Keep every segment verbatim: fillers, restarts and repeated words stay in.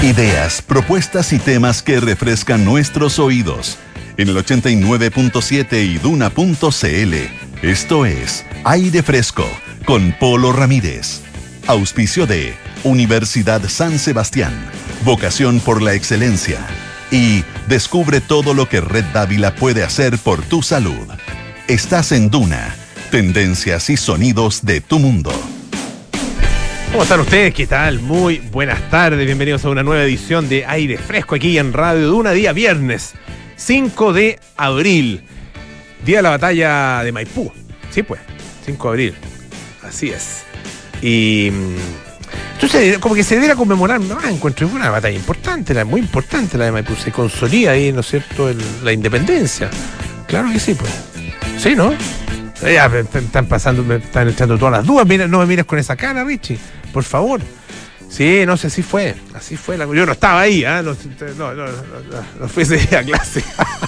Ideas, propuestas y temas que refrescan nuestros oídos. En el ochenta y nueve punto siete y duna punto cl. Esto es Aire Fresco con Polo Ramírez. Auspicio de Universidad San Sebastián. Vocación por la excelencia. Y descubre todo lo que Red Dávila puede hacer por tu salud. Estás en Duna. Tendencias y sonidos de tu mundo. ¿Cómo están ustedes? ¿Qué tal? Muy buenas tardes. Bienvenidos a una nueva edición de Aire Fresco aquí en Radio Duna, día viernes, cinco de abril. Día de la batalla de Maipú. Sí, pues, cinco de abril. Así es. Y entonces, como que se debiera conmemorar, no, encuentro una batalla importante, la, muy importante la de Maipú. Se consolida ahí, ¿no es cierto?, el, la independencia. Claro que sí, pues. Sí, ¿no? Ya me están pasando, me están echando todas las dudas. Mira, no me mires con esa cara, Richie, por favor. Sí, no sé, así fue. Así fue. La, yo no estaba ahí, ¿eh? no, no, no, no, no fui ese día a clase.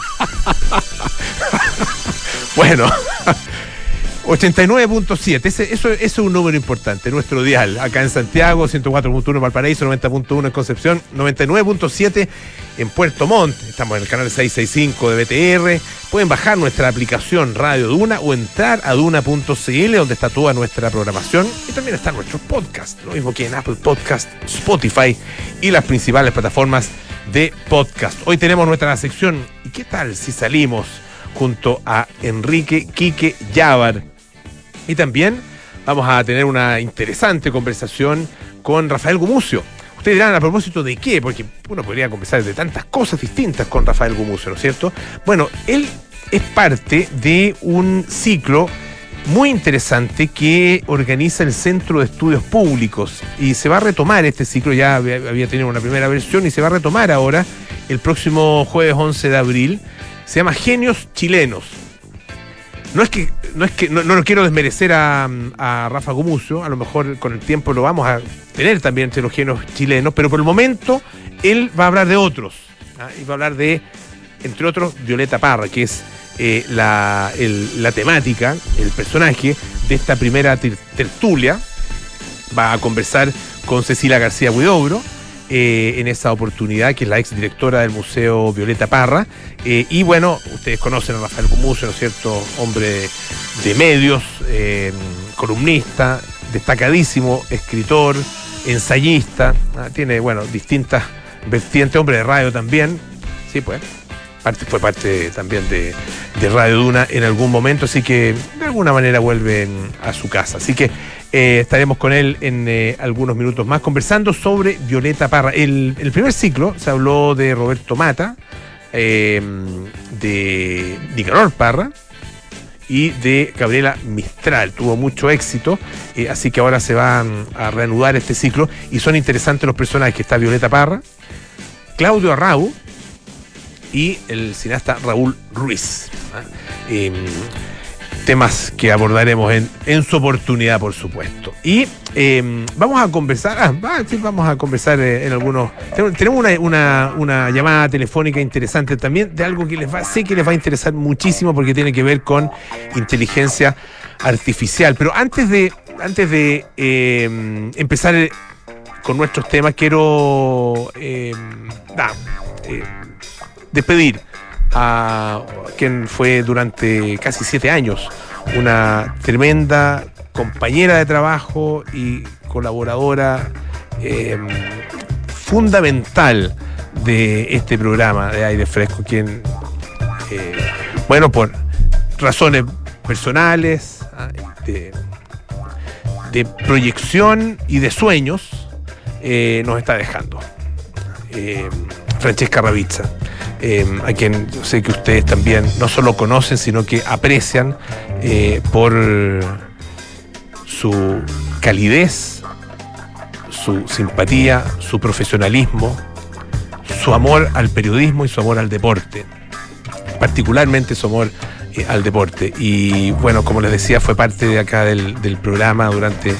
Bueno, ochenta y nueve punto siete, ese, eso, eso es un número importante, nuestro dial, acá en Santiago, ciento cuatro punto uno en Valparaíso, noventa punto uno en Concepción, noventa y nueve punto siete en Puerto Montt. Estamos en el canal seiscientos sesenta y cinco de B T R. Pueden bajar nuestra aplicación Radio Duna o entrar a duna punto cl, donde está toda nuestra programación, y también están nuestros podcasts, lo mismo que en Apple Podcast, Spotify y las principales plataformas de podcast. Hoy tenemos nuestra sección ¿Y qué tal si salimos?, junto a Enrique Quique Llávar. Y también vamos a tener una interesante conversación con Rafael Gumucio. Ustedes dirán, ¿a propósito de qué? Porque uno podría conversar de tantas cosas distintas con Rafael Gumucio, ¿no es cierto? Bueno, él es parte de un ciclo muy interesante que organiza el Centro de Estudios Públicos, y se va a retomar este ciclo. Ya había tenido una primera versión y se va a retomar ahora el próximo jueves once de abril. Se llama Genios Chilenos. No es que no es que no, no quiero desmerecer a, a Rafa Gumucio, a lo mejor con el tiempo lo vamos a tener también entre los genios chilenos, pero por el momento él va a hablar de otros, ¿ah? Y va a hablar de, entre otros, Violeta Parra, que es eh, la, el, la temática, el personaje de esta primera ter- tertulia. Va a conversar con Cecilia García Huidobro, Eh, en esa oportunidad, que es la exdirectora del Museo Violeta Parra. Eh, y bueno, ustedes conocen a Rafael Gumucio, ¿no es cierto? Hombre de medios, eh, columnista, destacadísimo escritor, ensayista, ah, tiene, bueno, distintas vertientes, hombre de radio también, sí, pues, parte, fue parte también de, de Radio Duna en algún momento, así que de alguna manera vuelven a su casa. Así que Eh, estaremos con él en eh, algunos minutos más conversando sobre Violeta Parra. El, el primer ciclo se habló de Roberto Mata, eh, de Nicanor Parra y de Gabriela Mistral. Tuvo mucho éxito, eh, así que ahora se va a reanudar este ciclo, y son interesantes los personajes. Está Violeta Parra, Claudio Arrau y el cineasta Raúl Ruiz. ¿eh? Eh, temas que abordaremos en, en su oportunidad, por supuesto. Y eh, vamos a conversar, ah, va, sí, vamos a conversar eh, en algunos, tenemos una, una, una llamada telefónica interesante también, de algo que les va, sé que les va a interesar muchísimo, porque tiene que ver con inteligencia artificial. Pero antes de, antes de eh, empezar con nuestros temas, quiero eh, nah, eh, despedir a quien fue durante casi siete años una tremenda compañera de trabajo y colaboradora eh, fundamental de este programa de Aire Fresco, quien, eh, bueno, por razones personales, de, de proyección y de sueños, eh, nos está dejando. Eh, Francesca Ravizza. Eh, a quien yo sé que ustedes también no solo conocen, sino que aprecian eh, por su calidez, su simpatía, su profesionalismo, su amor al periodismo y su amor al deporte, particularmente su amor eh, al deporte. Y bueno, como les decía, fue parte de acá del, del programa durante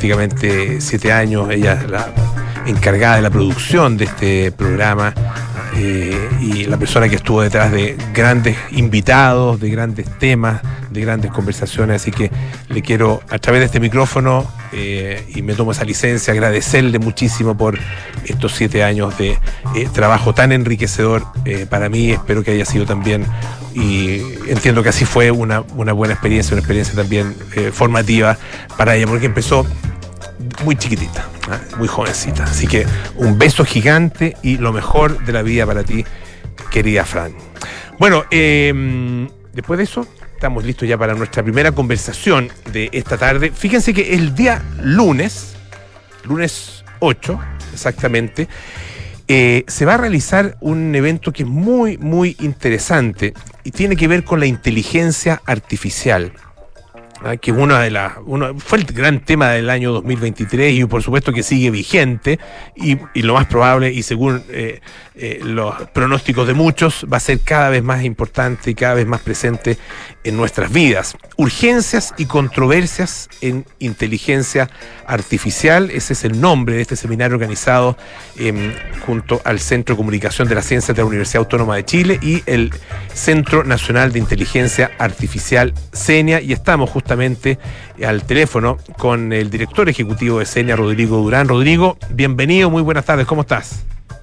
prácticamente siete años. Ella es la encargada de la producción de este programa. eh, y la persona que estuvo detrás de grandes invitados, de grandes temas, de grandes conversaciones. Así que le quiero, a través de este micrófono, eh, y me tomo esa licencia, agradecerle muchísimo por estos siete años de eh, trabajo tan enriquecedor eh, para mí. Espero que haya sido también, y entiendo que así fue, una, una buena experiencia, una experiencia también eh, formativa para ella, porque empezó muy chiquitita, ¿eh? Muy jovencita. Así que un beso gigante y lo mejor de la vida para ti, querida Fran. Bueno, eh, después de eso estamos listos ya para nuestra primera conversación de esta tarde. Fíjense que el día lunes, lunes ocho exactamente, eh, se va a realizar un evento que es muy, muy interesante y tiene que ver con la inteligencia artificial. ¿Ah? Que una de las uno, fue el gran tema del año dos mil veintitrés y por supuesto que sigue vigente y, y lo más probable, y según eh, eh, los pronósticos de muchos, va a ser cada vez más importante y cada vez más presente en nuestras vidas. Urgencias y controversias en inteligencia artificial, ese es el nombre de este seminario organizado eh, junto al Centro de Comunicación de la Ciencia de la Universidad Autónoma de Chile y el Centro Nacional de Inteligencia Artificial, CENIA, y estamos justamente al teléfono con el director ejecutivo de CENIA, Rodrigo Durán. Rodrigo, bienvenido, muy buenas tardes, ¿cómo estás?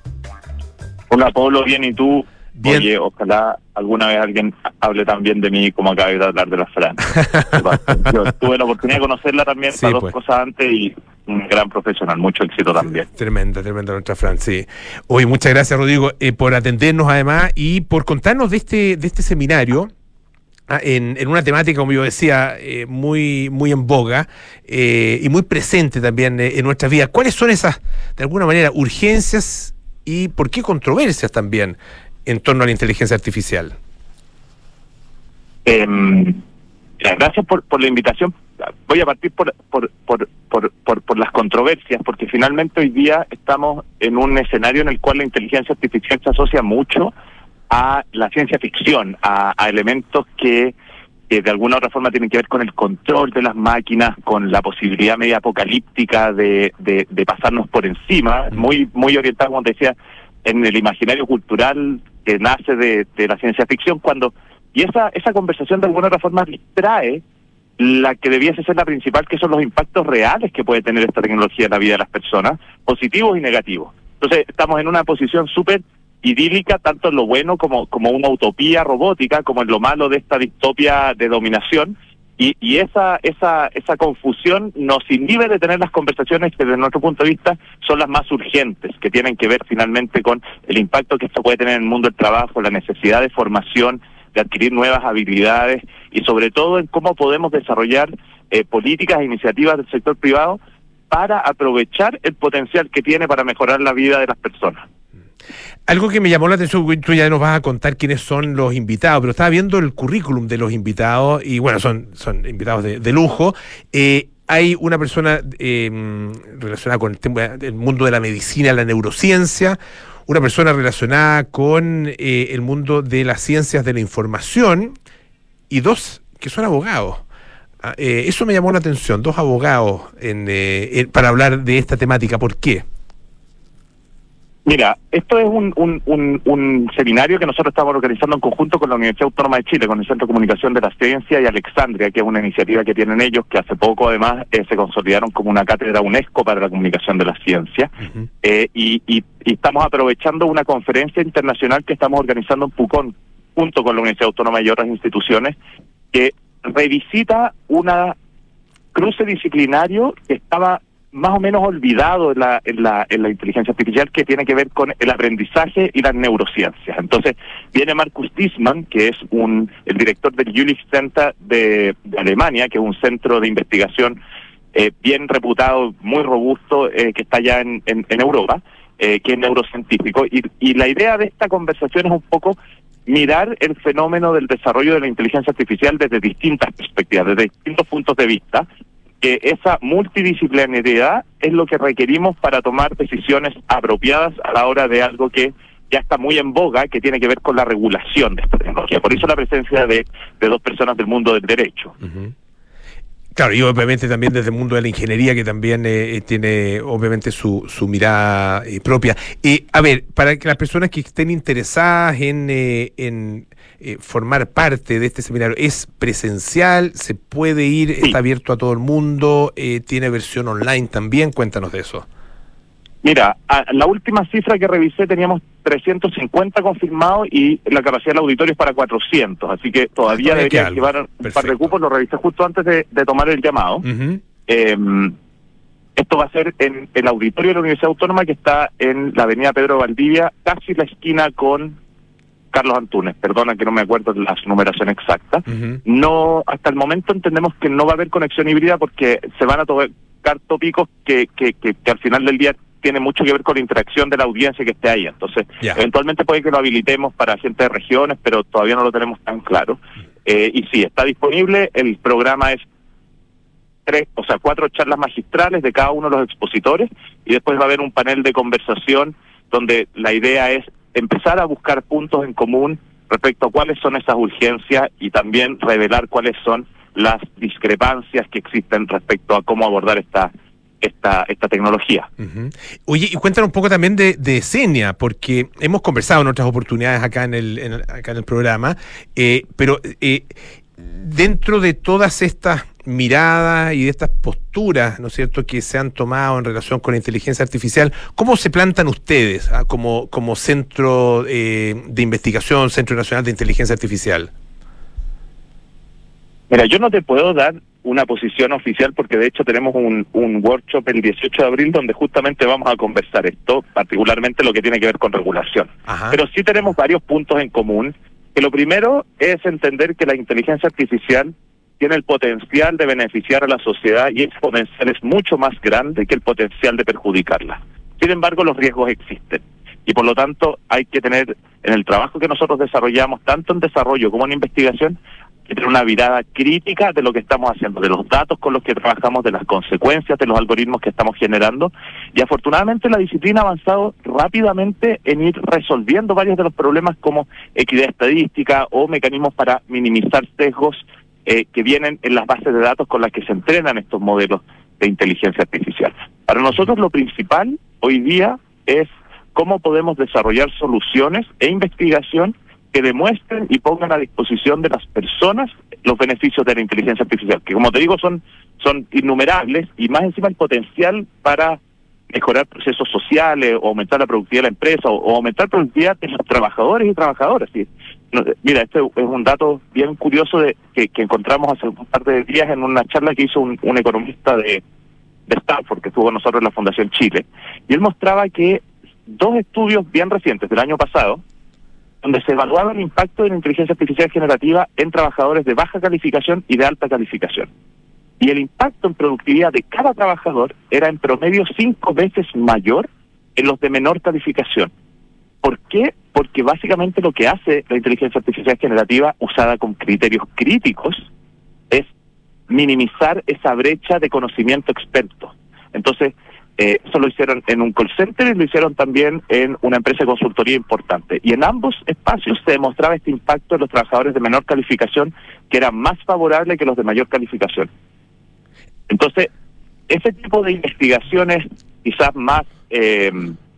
Hola, Pablo, bien, ¿y tú? Bien. Oye, ojalá alguna vez alguien hable tan bien de mí como acabé de hablar de la Fran. Yo tuve la oportunidad de conocerla también, sí, para pues. dos cosas antes, y un gran profesional, mucho éxito también. Tremenda, tremenda nuestra Fran, sí. Oye, muchas gracias, Rodrigo, eh, por atendernos además y por contarnos de este, de este seminario. En, en una temática, como yo decía, eh, muy, muy en boga eh, y muy presente también eh, en nuestras vidas. ¿Cuáles son esas, de alguna manera, urgencias y por qué controversias también en torno a la inteligencia artificial? Eh, gracias por, por la invitación. Voy a partir por, por, por, por, por, por las controversias, porque finalmente hoy día estamos en un escenario en el cual la inteligencia artificial se asocia mucho a la ciencia ficción, a, a elementos que, que de alguna u otra forma tienen que ver con el control de las máquinas, con la posibilidad media apocalíptica de, de, de pasarnos por encima, muy muy orientado, como te decía, en el imaginario cultural que nace de, de la ciencia ficción, cuando y esa esa conversación de alguna u otra forma distrae la que debiese ser la principal, que son los impactos reales que puede tener esta tecnología en la vida de las personas, positivos y negativos. Entonces estamos en una posición súper idílica, tanto en lo bueno como como una utopía robótica, como en lo malo de esta distopia de dominación, y, y esa esa esa confusión nos inhibe de tener las conversaciones que desde nuestro punto de vista son las más urgentes, que tienen que ver finalmente con el impacto que esto puede tener en el mundo del trabajo, la necesidad de formación, de adquirir nuevas habilidades y sobre todo en cómo podemos desarrollar eh, políticas e iniciativas del sector privado para aprovechar el potencial que tiene para mejorar la vida de las personas. Algo que me llamó la atención, tú ya nos vas a contar quiénes son los invitados, pero estaba viendo el currículum de los invitados y bueno, son, son invitados de, de lujo. Eh, hay una persona eh, relacionada con el, tema, el mundo de la medicina, la neurociencia, una persona relacionada con eh, el mundo de las ciencias de la información y dos que son abogados. Eh, eso me llamó la atención, dos abogados en, eh, en, para hablar de esta temática. ¿Por qué? Mira, esto es un, un, un, un seminario que nosotros estamos organizando en conjunto con la Universidad Autónoma de Chile, con el Centro de Comunicación de la Ciencia y Alexandria, que es una iniciativa que tienen ellos, que hace poco además eh, se consolidaron como una cátedra UNESCO para la comunicación de la ciencia. Uh-huh. eh, y, y, y estamos aprovechando una conferencia internacional que estamos organizando en Pucón, junto con la Universidad Autónoma y otras instituciones, que revisita una cruce disciplinario que estaba más o menos olvidado en la, en la en la inteligencia artificial, que tiene que ver con el aprendizaje y las neurociencias. Entonces viene Markus Tissmann, que es un el director del Jülich Center de, de Alemania, que es un centro de investigación eh, bien reputado, muy robusto, eh, que está allá en, en, en Europa, eh, que es neurocientífico. Y, y la idea de esta conversación es un poco mirar el fenómeno del desarrollo de la inteligencia artificial desde distintas perspectivas, desde distintos puntos de vista, que esa multidisciplinariedad es lo que requerimos para tomar decisiones apropiadas a la hora de algo que ya está muy en boga, que tiene que ver con la regulación de esta tecnología. Por eso la presencia de, de dos personas del mundo del derecho. Uh-huh. Claro, y obviamente también desde el mundo de la ingeniería, que también eh, tiene obviamente su, su mirada eh, propia. Eh, a ver, para que las personas que estén interesadas en, eh, en eh, formar parte de este seminario, ¿es presencial? ¿Se puede ir? Sí. ¿Está abierto a todo el mundo? Eh, ¿Tiene versión online también? Cuéntanos de eso. Mira, a la última cifra que revisé teníamos trescientos cincuenta confirmados y la capacidad del auditorio es para cuatrocientos, así que todavía, todavía debería llevar un Perfecto. par de cupos, lo revisé justo antes de, de tomar el llamado. Uh-huh. Eh, esto va a ser en el auditorio de la Universidad Autónoma, que está en la avenida Pedro Valdivia, casi la esquina con Carlos Antunes, perdona que no me acuerdo de la numeración exacta. Uh-huh. No, hasta el momento entendemos que no va a haber conexión híbrida porque se van a tocar tópicos que, que, que, que al final del día tiene mucho que ver con la interacción de la audiencia que esté ahí. Entonces, yeah. eventualmente puede que lo habilitemos para gente de regiones, pero todavía no lo tenemos tan claro. Eh, y sí, está disponible. El programa es tres, o sea, cuatro charlas magistrales de cada uno de los expositores, y después va a haber un panel de conversación donde la idea es empezar a buscar puntos en común respecto a cuáles son esas urgencias y también revelar cuáles son las discrepancias que existen respecto a cómo abordar esta esta esta tecnología. Uh-huh. Oye, y cuéntanos un poco también de, de Senia, porque hemos conversado en otras oportunidades acá en el, en el acá en el programa, eh, pero eh, dentro de todas estas miradas y de estas posturas, ¿no es cierto?, que se han tomado en relación con la inteligencia artificial, ¿cómo se plantan ustedes ah, como, como centro eh, de investigación, Centro Nacional de Inteligencia Artificial? Mira, yo no te puedo dar una posición oficial porque de hecho tenemos un, un workshop el dieciocho de abril donde justamente vamos a conversar esto, particularmente lo que tiene que ver con regulación. Ajá. Pero sí tenemos varios puntos en común, que lo primero es entender que la inteligencia artificial tiene el potencial de beneficiar a la sociedad y ese potencial es mucho más grande que el potencial de perjudicarla. Sin embargo, los riesgos existen. Y por lo tanto hay que tener, en el trabajo que nosotros desarrollamos, tanto en desarrollo como en investigación, que tener una mirada crítica de lo que estamos haciendo, de los datos con los que trabajamos, de las consecuencias de los algoritmos que estamos generando. Y afortunadamente la disciplina ha avanzado rápidamente en ir resolviendo varios de los problemas como equidad estadística o mecanismos para minimizar sesgos eh, que vienen en las bases de datos con las que se entrenan estos modelos de inteligencia artificial. Para nosotros lo principal hoy día es cómo podemos desarrollar soluciones e investigación que demuestren y pongan a disposición de las personas los beneficios de la inteligencia artificial, que como te digo son, son innumerables, y más encima el potencial para mejorar procesos sociales, o aumentar la productividad de la empresa, o, o aumentar la productividad de los trabajadores y trabajadoras. ¿Sí? No, mira, este es un dato bien curioso de que, que encontramos hace un par de días en una charla que hizo un, un economista de, de Stanford, que estuvo con nosotros en la Fundación Chile, y él mostraba que dos estudios bien recientes del año pasado, donde se evaluaba el impacto de la inteligencia artificial generativa en trabajadores de baja calificación y de alta calificación. Y el impacto en productividad de cada trabajador era en promedio cinco veces mayor en los de menor calificación. ¿Por qué? Porque básicamente lo que hace la inteligencia artificial generativa usada con criterios críticos es minimizar esa brecha de conocimiento experto. Entonces, Eh, eso lo hicieron en un call center y lo hicieron también en una empresa de consultoría importante. Y en ambos espacios se demostraba este impacto en los trabajadores de menor calificación, que era más favorable que los de mayor calificación. Entonces, ese tipo de investigaciones quizás más, eh,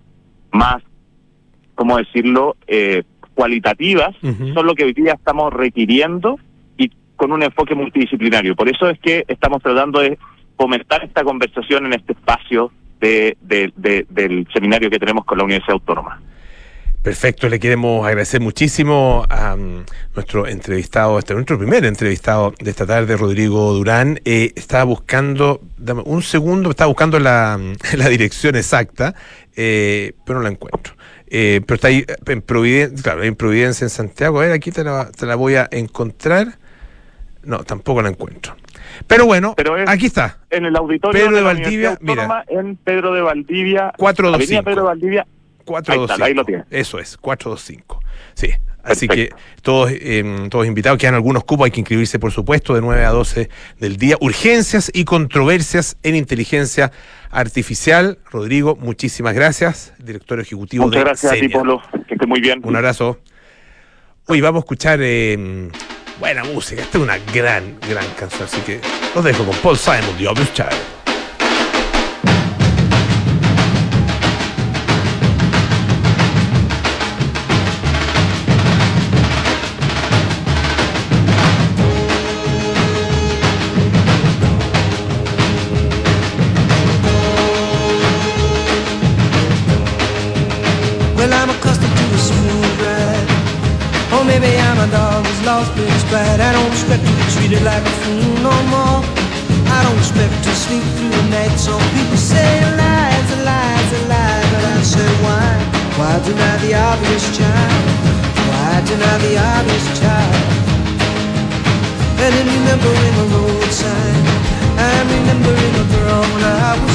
más, ¿cómo decirlo?, eh, cualitativas, uh-huh. son lo que hoy día estamos requiriendo y con un enfoque multidisciplinario. Por eso es que estamos tratando de fomentar esta conversación en este espacio De, de, de, del seminario que tenemos con la Universidad Autónoma. Perfecto, le queremos agradecer muchísimo a um, nuestro entrevistado, este nuestro primer entrevistado de esta tarde, Rodrigo Durán. Eh, estaba buscando, dame un segundo, estaba buscando la, la dirección exacta, eh, pero no la encuentro. Eh, pero está ahí en Providencia, claro, en Providencia, en Santiago. A ver, aquí te la, te la voy a encontrar. No, tampoco la encuentro. Pero bueno, Pero aquí está. En el auditorio Pedro de, de la Valdivia, Autónoma, mira. En Pedro de Valdivia, cuatrocientos veinticinco. Avenida Pedro de Valdivia. cuatrocientos veinticinco. Ahí, está, ahí lo tienes. Eso es, cuatrocientos veinticinco. Sí. Así Perfecto. que todos eh, todos invitados, quedan algunos cupos, hay que inscribirse por supuesto, de nueve a doce del día. Urgencias y controversias en inteligencia artificial. Rodrigo, muchísimas gracias, director ejecutivo Muchas de gracias Senia. a ti, Pablo, que esté muy bien. Un abrazo. Hoy vamos a escuchar eh, buena música, esta es una gran, gran canción, así que Los dejo con Paul Simon, The Obvious Child. Right, I don't expect to be treated like a fool no more. I don't expect to sleep through the night. Some people say lies, lies, lies, but I say why? Why deny the obvious child? Why deny the obvious child? And then remembering a road sign, I'm remembering a girl when I was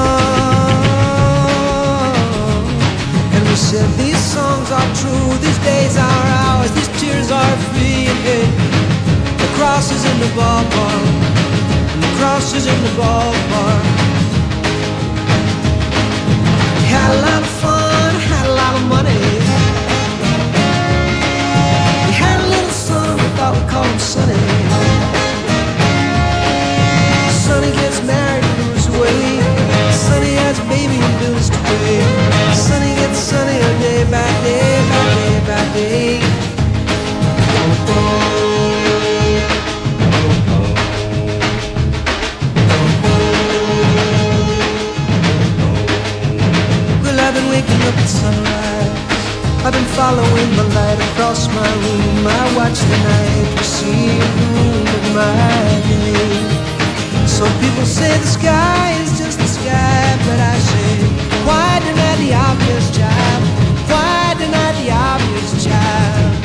young. And we said these songs are true, these days are ours, these tears are free. And hey, the cross is in the ballpark, and the cross is in the ballpark. We had a lot of fun, had a lot of money. We had a little son, we thought we'd call him Sonny. Sonny gets married and moves away. Sonny has a baby and bills to pay. Sonny gets sunnier day by day, by day by day. Well, I've been waking up at sunrise. I've been following the light across my room. I watch the night receive the moon of my day. Some people say the sky is just the sky, but I say, why deny the obvious child? Why deny the obvious child?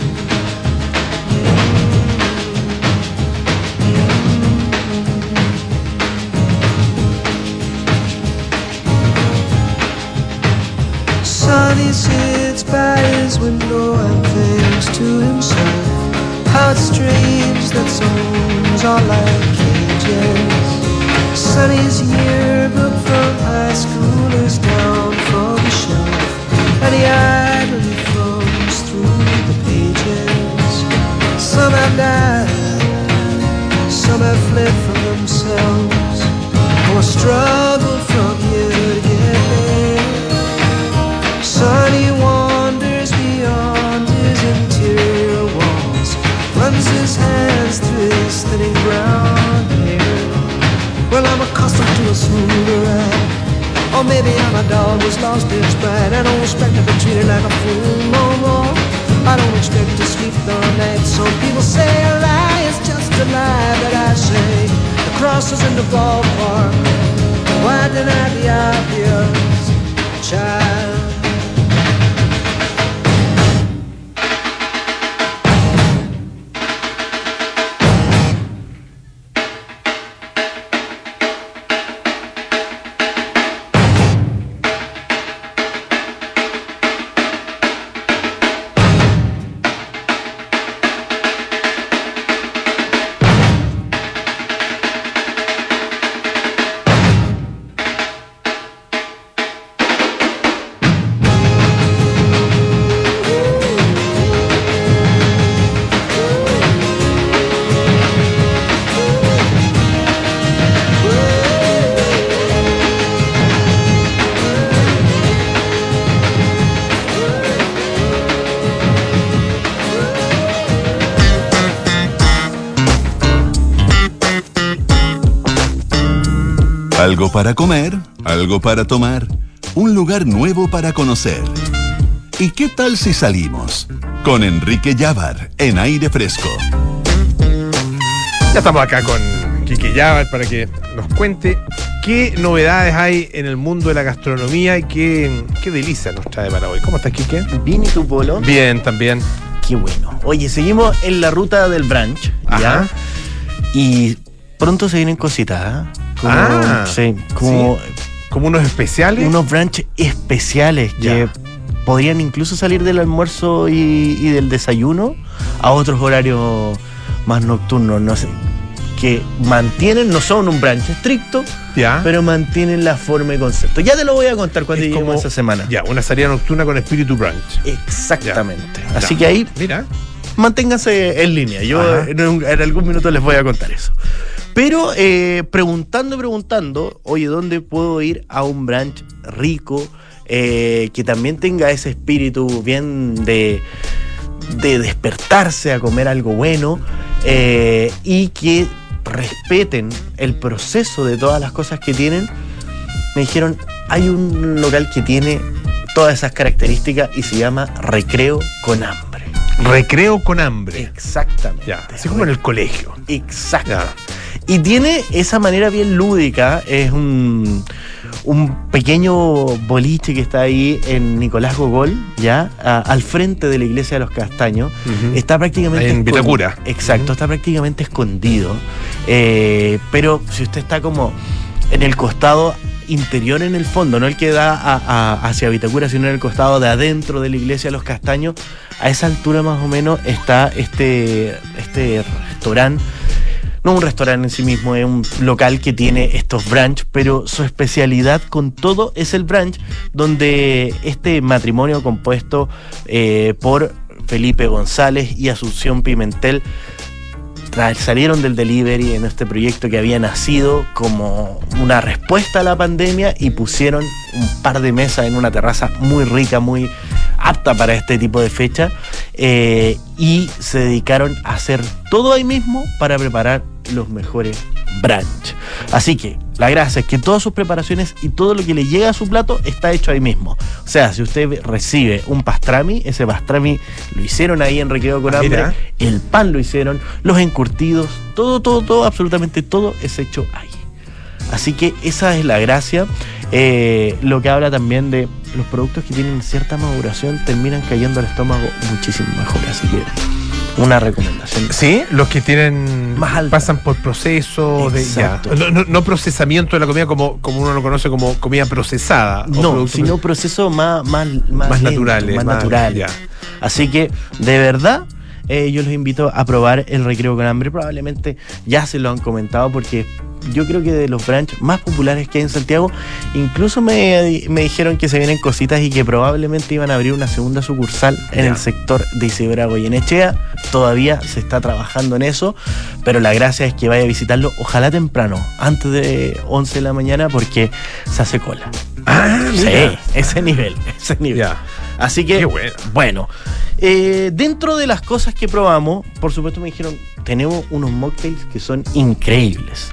Sonny sits by his window and thinks to himself, how it's strange that songs are like cages. Sonny's yearbook from high school is down from the shelf, and he idly thumbs through the pages. Some have died, some have fled from themselves, or struggled from here to get there. Sonny wanders beyond his interior walls, runs his hands through his thinning brown hair. Well, I'm accustomed to a smoother ride, or maybe I'm a dog who's lost its pride. I don't expect to be treated like a fool no more. I don't expect to sleep the night. Some people say a lie is just a lie, but I say the cross is in the ballpark. Why deny the obvious child? Algo para comer, algo para tomar, un lugar nuevo para conocer. ¿Y qué tal si salimos? Con Enrique Llávar en Aire Fresco. Ya estamos acá con Quique Llávar para que nos cuente qué novedades hay en el mundo de la gastronomía y qué, qué delicia nos trae para hoy. ¿Cómo estás, Quique? Bien, ¿y tú, Polo? Bien, también. Qué bueno. Oye, seguimos en la ruta del brunch. ¿Ya? Ajá. Y pronto se vienen cositas, ¿eh? Como, Ah, sí, como, sí. Como unos especiales. unos brunch especiales Ya. que podrían incluso salir del almuerzo y, y del desayuno a otros horarios más nocturnos, no sé, que mantienen, no son un brunch estricto, Ya. pero mantienen la forma y concepto. Ya te lo voy a contar cuando Es lleguemos como- esa semana. Ya, una salida nocturna con espíritu brunch. Exactamente. Ya. Así Ya. que ahí Mira. manténganse en línea. Yo Ajá. en, un- en algún minuto les voy a contar eso. Pero eh, preguntando, preguntando, oye, ¿dónde puedo ir a un brunch rico, eh, que también tenga ese espíritu bien de, de despertarse a comer algo bueno, eh, y que respeten el proceso de todas las cosas que tienen? Me dijeron, hay un local que tiene todas esas características y se llama Recreo con Hambre. Recreo con Hambre. Exactamente. Ya, así como en el colegio. Exacto. Ya. Y tiene esa manera bien lúdica. Es un, un pequeño boliche que está ahí en Nicolás Gogol, ya, a, al frente de la iglesia de los Castaños. Uh-huh. Está prácticamente en escon- Vitacura. Exacto, Uh-huh. está prácticamente escondido. Eh, pero si usted está como en el costado interior, en el fondo, no el que da a, a, hacia Vitacura, sino en el costado de adentro de la iglesia de los Castaños, a esa altura más o menos está este, este restaurante. No un restaurante en sí mismo, es un local que tiene estos brunch, pero su especialidad con todo es el brunch, donde este matrimonio compuesto eh, por Felipe González y Asunción Pimentel tra- salieron del delivery en este proyecto que había nacido como una respuesta a la pandemia y pusieron un par de mesas en una terraza muy rica, muy apta para este tipo de fecha, eh, y se dedicaron a hacer todo ahí mismo para preparar los mejores brunch. Así que la gracia es que todas sus preparaciones y todo lo que le llega a su plato está hecho ahí mismo. O sea, si usted recibe un pastrami, ese pastrami lo hicieron ahí en Recreo con Ah, Hambre, mira. el pan lo hicieron, los encurtidos, todo, todo, todo, absolutamente todo es hecho ahí. Así que esa es la gracia. Eh, lo que habla también de los productos que tienen cierta maduración terminan cayendo al estómago muchísimo mejor. Así que una recomendación. Sí, los que tienen Más alta. pasan por proceso de ya. Exacto. No, no- no procesamiento de la comida como, como uno lo conoce como comida procesada. o No, producto sino proces- procesos más, más, más, Más lentos, naturales, más más- naturales. ya. Así que, de verdad, eh, yo los invito a probar el Recreo con Hambre. Probablemente ya se lo han comentado porque yo creo que de los brunch más populares que hay en Santiago, incluso me, me dijeron que se vienen cositas y que probablemente iban a abrir una segunda sucursal en Ya. el sector de Isidora Goyenechea. Todavía se está trabajando en eso, pero la gracia es que vaya a visitarlo, ojalá temprano, antes de once de la mañana, porque se hace cola. Ah, Sí, mira. ese nivel, ese nivel. Ya. Así que, Qué bueno. bueno, eh, dentro de las cosas que probamos, por supuesto me dijeron, tenemos unos mocktails que son increíbles.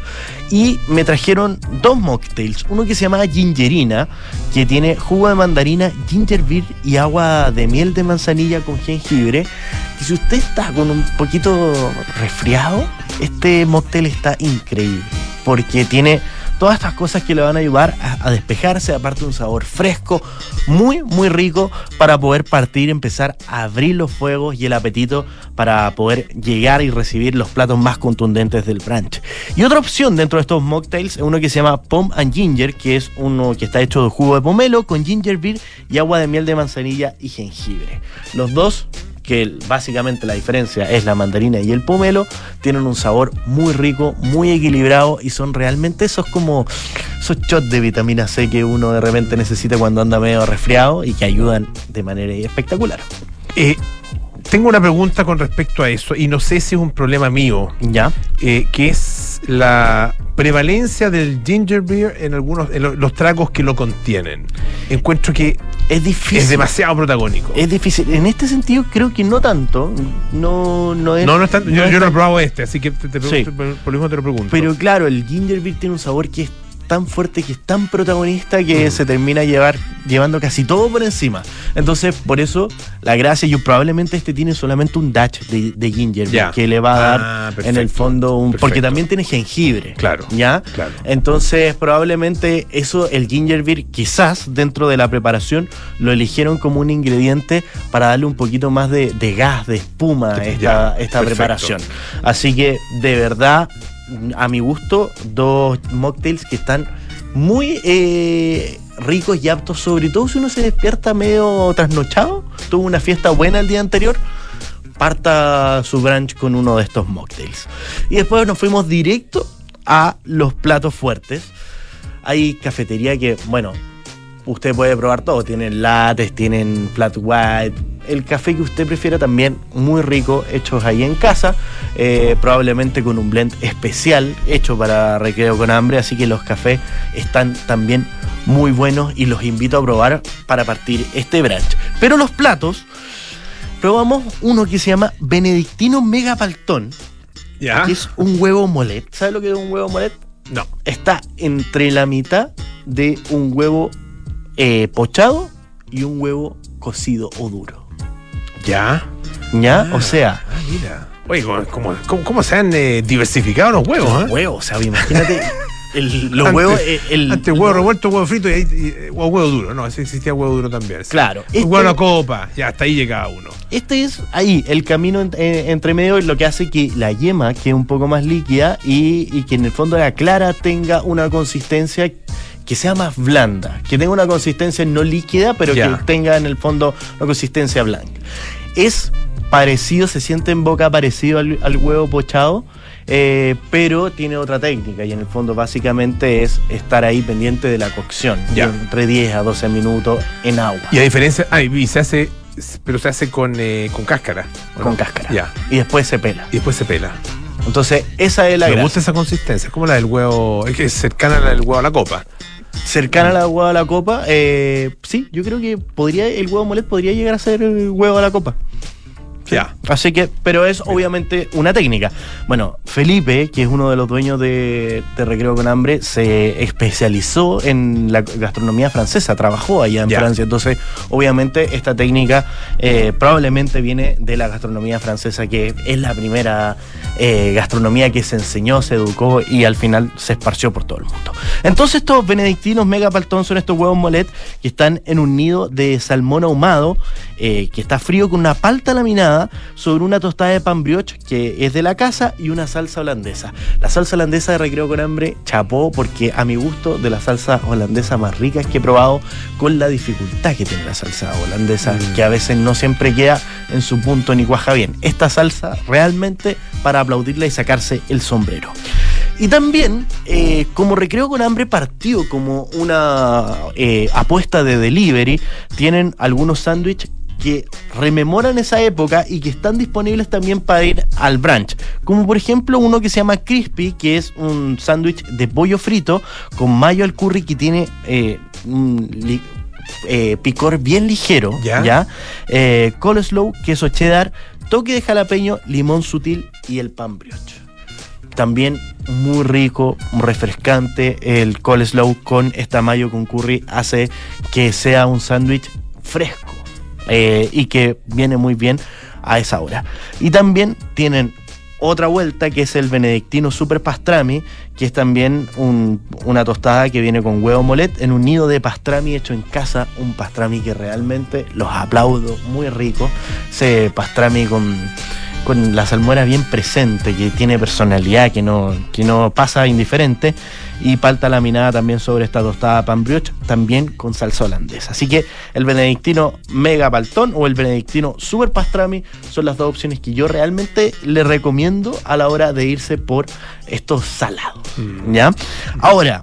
Y me trajeron dos mocktails, uno que se llama Gingerina, que tiene jugo de mandarina, ginger beer y agua de miel de manzanilla con jengibre. Y si usted está con un poquito resfriado, este mocktail está increíble, porque tiene todas estas cosas que le van a ayudar a, a despejarse, aparte un sabor fresco, muy, muy rico, para poder partir, empezar a abrir los fuegos y el apetito para poder llegar y recibir los platos más contundentes del brunch. Y otra opción dentro de estos mocktails es uno que se llama Pom and Ginger, que es uno que está hecho de jugo de pomelo con ginger beer y agua de miel de manzanilla y jengibre. Los dos, que básicamente la diferencia es la mandarina y el pomelo, tienen un sabor muy rico, muy equilibrado y son realmente esos como esos shots de vitamina C que uno de repente necesita cuando anda medio resfriado y que ayudan de manera espectacular. Eh, tengo una pregunta con respecto a eso y no sé si es un problema mío, ¿Ya? eh, que es la prevalencia del ginger beer en algunos en lo- los tragos que lo contienen. Encuentro que Es difícil. es demasiado protagónico. Es difícil. En este sentido creo que no tanto. No, no es. no, no es tan- yo, es yo no he tan- probado este, así que te, te pregunto, Sí. por, por lo mismo te lo pregunto. Pero claro, el ginger beer tiene un sabor que es tan fuerte, que es tan protagonista, que Mm. se termina llevar, llevando casi todo por encima. Entonces, por eso, la gracia, y probablemente este tiene solamente un dash de, de ginger beer, Ya. que le va a dar Ah, en perfecto. el fondo un... Porque Perfecto. también tiene jengibre. Claro, ¿Ya? claro. Entonces, probablemente eso, el ginger beer, quizás dentro de la preparación, lo eligieron como un ingrediente para darle un poquito más de, de gas, de espuma a esta, Ya, esta perfecto. preparación. Así que, de verdad, a mi gusto, dos mocktails que están muy eh, ricos y aptos, sobre todo si uno se despierta medio trasnochado, tuvo una fiesta buena el día anterior, parta su brunch con uno de estos mocktails. Y después nos fuimos directo a los platos fuertes. Hay cafetería que, bueno, usted puede probar todo. Tienen lattes, tienen flat white, el café que usted prefiera, también muy rico, hechos ahí en casa, eh, probablemente con un blend especial hecho para Recreo con Hambre, así que los cafés están también muy buenos y los invito a probar para partir este brunch. Pero los platos, probamos uno que se llama Benedictino Mega Paltón, ¿Ya? que es un huevo molet. ¿Sabe lo que es un huevo molet? No. Está entre la mitad de un huevo eh, pochado y un huevo cocido o duro. ¿Ya? ¿Ya? Ah, o sea... Ah, mira. Oye, ¿cómo, cómo, cómo, cómo se han eh, diversificado los huevos? Los ¿eh? huevos, o sea, imagínate... El, los Antes- huevos... eh, El, Antes huevo revuelto, huevo frito y, ahí- y- o huevo duro. No, sí existía huevo duro también. sí. Claro. Un Este- huevo a la copa. Ya, hasta ahí llegaba uno. Este es ahí, el camino en- eh, entre medio, lo que hace que la yema quede un poco más líquida y, y que en el fondo la clara tenga una consistencia que sea más blanda, que tenga una consistencia no líquida, pero Ya. que tenga en el fondo una consistencia blanca. Es parecido, se siente en boca parecido al, al huevo pochado, eh, pero tiene otra técnica y en el fondo básicamente es estar ahí pendiente de la cocción, Ya. de entre diez a doce minutos en agua. Y a diferencia. Ah, y se hace. Pero se hace con, eh, con cáscara. ¿o Con no? cáscara. Ya. Y después se pela. Y después se pela. Entonces, esa es la Me gracia. gusta esa consistencia. Es como la del huevo. Es que es cercana a la del huevo a la copa. Cercana a la huevo a la copa, eh, sí, yo creo que podría, el huevo molet podría llegar a ser el huevo a la copa. Sí. Ya. Así que, pero es obviamente una técnica. Bueno, Felipe, que es uno de los dueños de, de Recreo con Hambre, se especializó en la gastronomía francesa, trabajó allá en Ya. Francia. Entonces, obviamente, esta técnica eh, probablemente viene de la gastronomía francesa, que es la primera eh, gastronomía que se enseñó, se educó y al final se esparció por todo el mundo. Entonces, estos benedictinos Mega Paltón son estos huevos molet que están en un nido de salmón ahumado, eh, que está frío con una palta laminada sobre una tostada de pan brioche que es de la casa y una salsa holandesa. La salsa holandesa de Recreo con Hambre chapó, porque a mi gusto de las salsas holandesas más ricas que he probado, con la dificultad que tiene la salsa holandesa, Mm. que a veces no siempre queda en su punto ni cuaja bien. Esta salsa realmente para aplaudirla y sacarse el sombrero. Y también, eh, como Recreo con Hambre partió como una eh, apuesta de delivery, tienen algunos sándwiches que rememoran esa época y que están disponibles también para ir al brunch. Como por ejemplo uno que se llama Crispy, que es un sándwich de pollo frito con mayo al curry que tiene eh, un li- eh, picor bien ligero, Ya. ¿ya? Eh, coleslaw, queso cheddar, toque de jalapeño, limón sutil y el pan brioche. También muy rico, muy refrescante. El coleslaw con esta mayo con curry hace que sea un sándwich fresco. Eh, y que viene muy bien a esa hora. Y también tienen otra vuelta que es el benedictino super pastrami, que es también un- una tostada que viene con huevo molet en un nido de pastrami hecho en casa, un pastrami que realmente los aplaudo, muy rico. Ese pastrami con, con la salmuera bien presente, que tiene personalidad, que no, que no pasa indiferente, y palta laminada también sobre esta tostada pan brioche, también con salsa holandesa. Así que el benedictino Mega Paltón o el benedictino Super Pastrami son las dos opciones que yo realmente le recomiendo a la hora de irse por estos salados. Mm. ¿Ya? Ahora,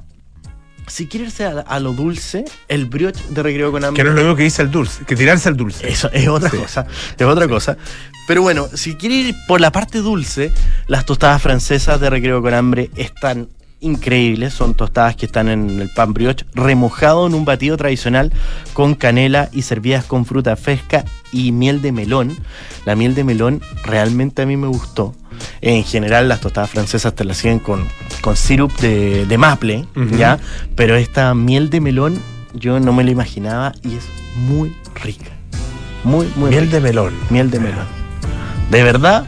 si quiere irse a, a lo dulce, el brioche de Recreo con Hambre... Que no es lo mismo que irse al dulce, que tirarse al dulce. Eso es otra Sí. cosa, es otra cosa. Pero bueno, si quiere ir por la parte dulce, las tostadas francesas de Recreo con Hambre están increíbles. Son tostadas que están en el pan brioche, remojado en un batido tradicional con canela y servidas con fruta fresca y miel de melón. La miel de melón realmente a mí me gustó. En general las tostadas francesas te las siguen con, con sirup de, de maple, Ujú. ¿ya? Pero esta miel de melón yo no me la imaginaba y es muy rica. Muy, muy Miel rica. de melón. Miel de melón. De verdad,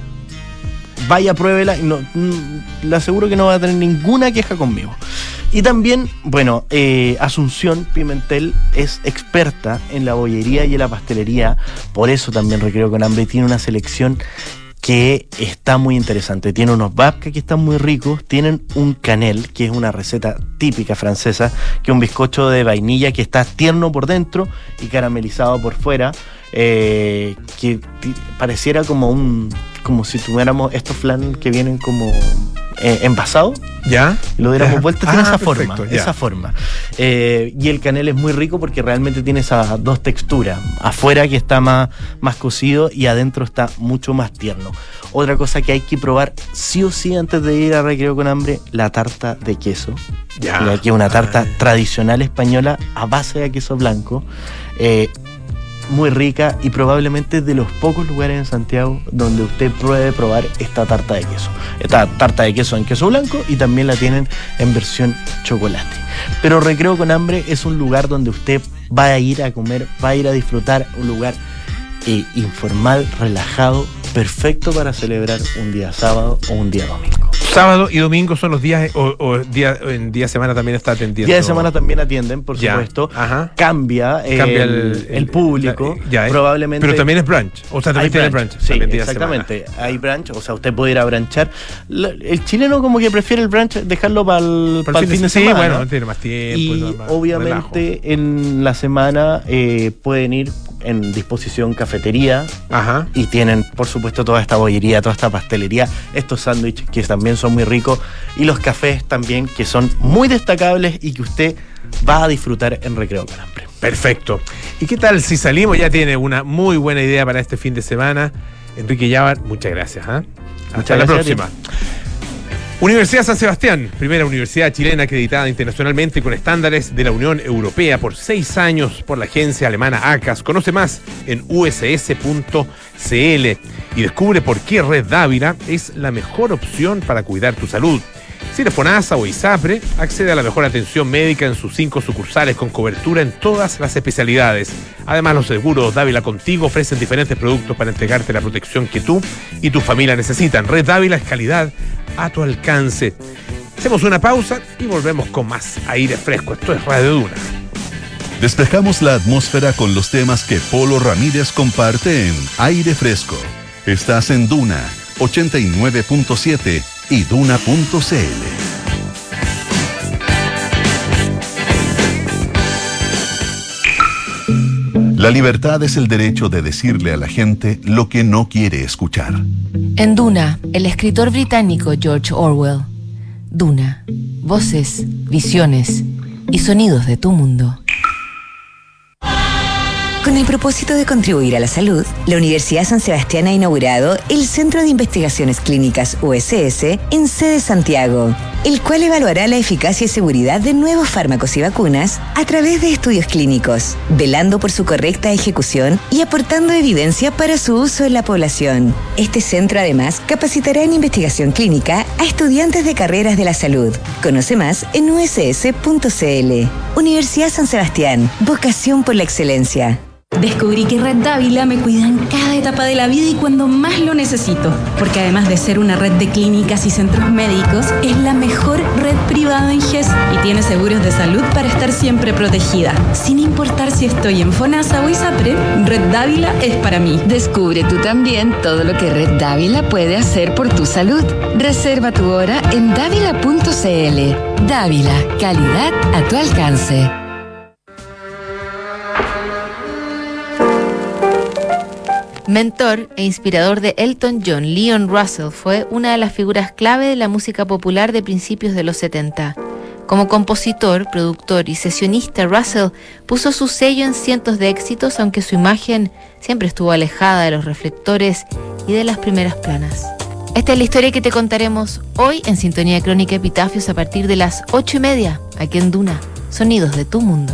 vaya, pruébela. Y no, mm, le aseguro que no va a tener ninguna queja conmigo. Y también, bueno, eh, Asunción Pimentel es experta en la bollería y en la pastelería. Por eso también Recreo con Hambre tiene una selección que está muy interesante. Tiene unos babka que están muy ricos, tienen un canel, que es una receta típica francesa, que es un bizcocho de vainilla que está tierno por dentro y caramelizado por fuera, eh, que ti- pareciera como un como si tuviéramos estos flan que vienen como eh, envasado. ¿Ya? Y lo diéramos Ya. vuelta, tiene Ah, esa perfecto, forma, ya. esa forma. Eh, y el canela es muy rico porque realmente tiene esas dos texturas. Afuera que está más, más cocido y adentro está mucho más tierno. Otra cosa que hay que probar sí o sí antes de ir a Recreo con Hambre, la tarta de queso. Ya. Y aquí es una tarta Ah. tradicional española a base de queso blanco. Eh, muy rica y probablemente de los pocos lugares en Santiago donde usted puede probar esta tarta de queso. Esta tarta de queso en queso blanco y también la tienen en versión chocolate. Pero Recreo con Hambre es un lugar donde usted va a ir a comer, va a ir a disfrutar, un lugar eh, informal, relajado, perfecto para celebrar un día sábado o un día domingo. Sábado y domingo son los días, o, o día, en día de semana también está atendiendo. Día de semana también atienden, por Ya, supuesto. ajá. Cambia, eh, Cambia el, el, el público. la- ya, eh. probablemente. Pero también es brunch. O sea, también Hay tiene brunch, brunch. sí, también día de exactamente. semana. Hay brunch, o sea, usted puede ir a branchar. La- El chileno como que prefiere el brunch dejarlo para el, Para el fin de sí, semana. bueno, tiene más tiempo. Y más- más obviamente en la semana eh, pueden ir en disposición cafetería relajo. Ajá. y tienen, por supuesto, toda esta bollería, toda esta pastelería, estos sándwiches que también son muy ricos y los cafés también que son muy destacables y que usted va a disfrutar en Recreo con Hambre. Perfecto. ¿Y qué tal si salimos? Ya tiene una muy buena idea para este fin de semana. Enrique Llávar, muchas gracias. ¿eh? Hasta Muchas la gracias a próxima. Universidad San Sebastián, primera universidad chilena acreditada internacionalmente con estándares de la Unión Europea por seis años por la agencia alemana A C A S. Conoce más en u s s punto c l y descubre por qué Red Dávila es la mejor opción para cuidar tu salud. Si eres FONASA o ISAPRE, accede a la mejor atención médica en sus cinco sucursales con cobertura en todas las especialidades. Además, los seguros Dávila Contigo ofrecen diferentes productos para entregarte la protección que tú y tu familia necesitan. Red Dávila es calidad a tu alcance. Hacemos una pausa y volvemos con más aire fresco. Esto es Radio Duna. Despejamos la atmósfera con los temas que Polo Ramírez comparte en Aire Fresco. Estás en Duna ochenta y nueve punto siete y duna punto c l. La libertad es el derecho de decirle a la gente lo que no quiere escuchar. En Duna, el escritor británico George Orwell. Duna, voces, visiones y sonidos de tu mundo. Con el propósito de contribuir a la salud, la Universidad San Sebastián ha inaugurado el Centro de Investigaciones Clínicas U S S en sede Santiago, el cual evaluará la eficacia y seguridad de nuevos fármacos y vacunas a través de estudios clínicos, velando por su correcta ejecución y aportando evidencia para su uso en la población. Este centro además capacitará en investigación clínica a estudiantes de carreras de la salud. Conoce más en u s s punto c l. Universidad San Sebastián, vocación por la excelencia. Descubrí que Red Dávila me cuida en cada etapa de la vida y cuando más lo necesito, porque además de ser una red de clínicas y centros médicos, es la mejor red privada en G E S y tiene seguros de salud para estar siempre protegida. Sin importar si estoy en FONASA o ISAPRE, Red Dávila es para mí. Descubre tú también todo lo que Red Dávila puede hacer por tu salud. Reserva tu hora en dávila punto c l. Dávila, calidad a tu alcance. Mentor e inspirador de Elton John, Leon Russell fue una de las figuras clave de la música popular de principios de los setenta. Como compositor, productor y sesionista, Russell puso su sello en cientos de éxitos, aunque su imagen siempre estuvo alejada de los reflectores y de las primeras planas. Esta es la historia que te contaremos hoy en Sintonía Crónica Epitafios a partir de las ocho y media, aquí en Duna, Sonidos de tu Mundo.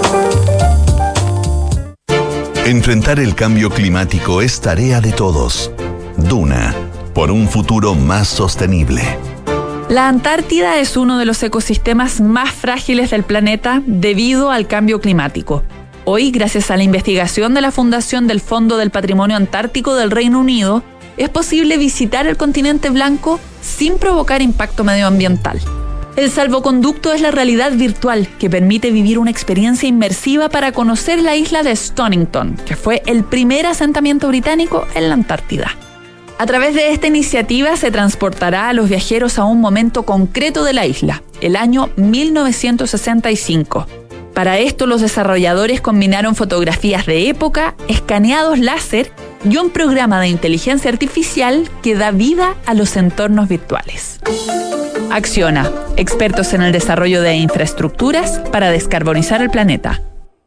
Enfrentar el cambio climático es tarea de todos. Duna, por un futuro más sostenible. La Antártida es uno de los ecosistemas más frágiles del planeta debido al cambio climático. Hoy, gracias a la investigación de la Fundación del Fondo del Patrimonio Antártico del Reino Unido, es posible visitar el continente blanco sin provocar impacto medioambiental. El salvoconducto es la realidad virtual que permite vivir una experiencia inmersiva para conocer la isla de Stonington, que fue el primer asentamiento británico en la Antártida. A través de esta iniciativa se transportará a los viajeros a un momento concreto de la isla, el año mil novecientos sesenta y cinco. Para esto, los desarrolladores combinaron fotografías de época, escaneados láser y un programa de inteligencia artificial que da vida a los entornos virtuales. Acciona, expertos en el desarrollo de infraestructuras para descarbonizar el planeta.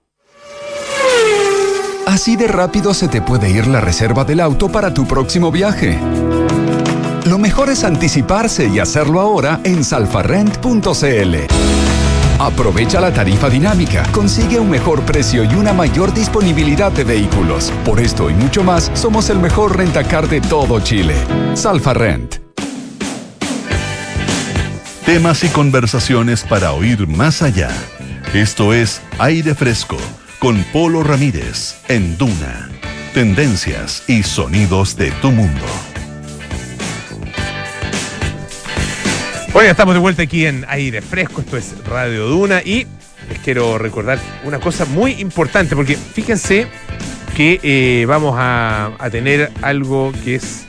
Así de rápido se te puede ir la reserva del auto para tu próximo viaje. Lo mejor es anticiparse y hacerlo ahora en salfarrent punto c l. Aprovecha la tarifa dinámica, consigue un mejor precio y una mayor disponibilidad de vehículos. Por esto y mucho más, somos el mejor rentacar de todo Chile. Salfarrent. Temas y conversaciones para oír más allá. Esto es Aire Fresco con Polo Ramírez en Duna. Tendencias y sonidos de tu mundo. Bueno, estamos de vuelta aquí en Aire Fresco, esto es Radio Duna y les quiero recordar una cosa muy importante porque fíjense que eh, vamos a, a tener algo que es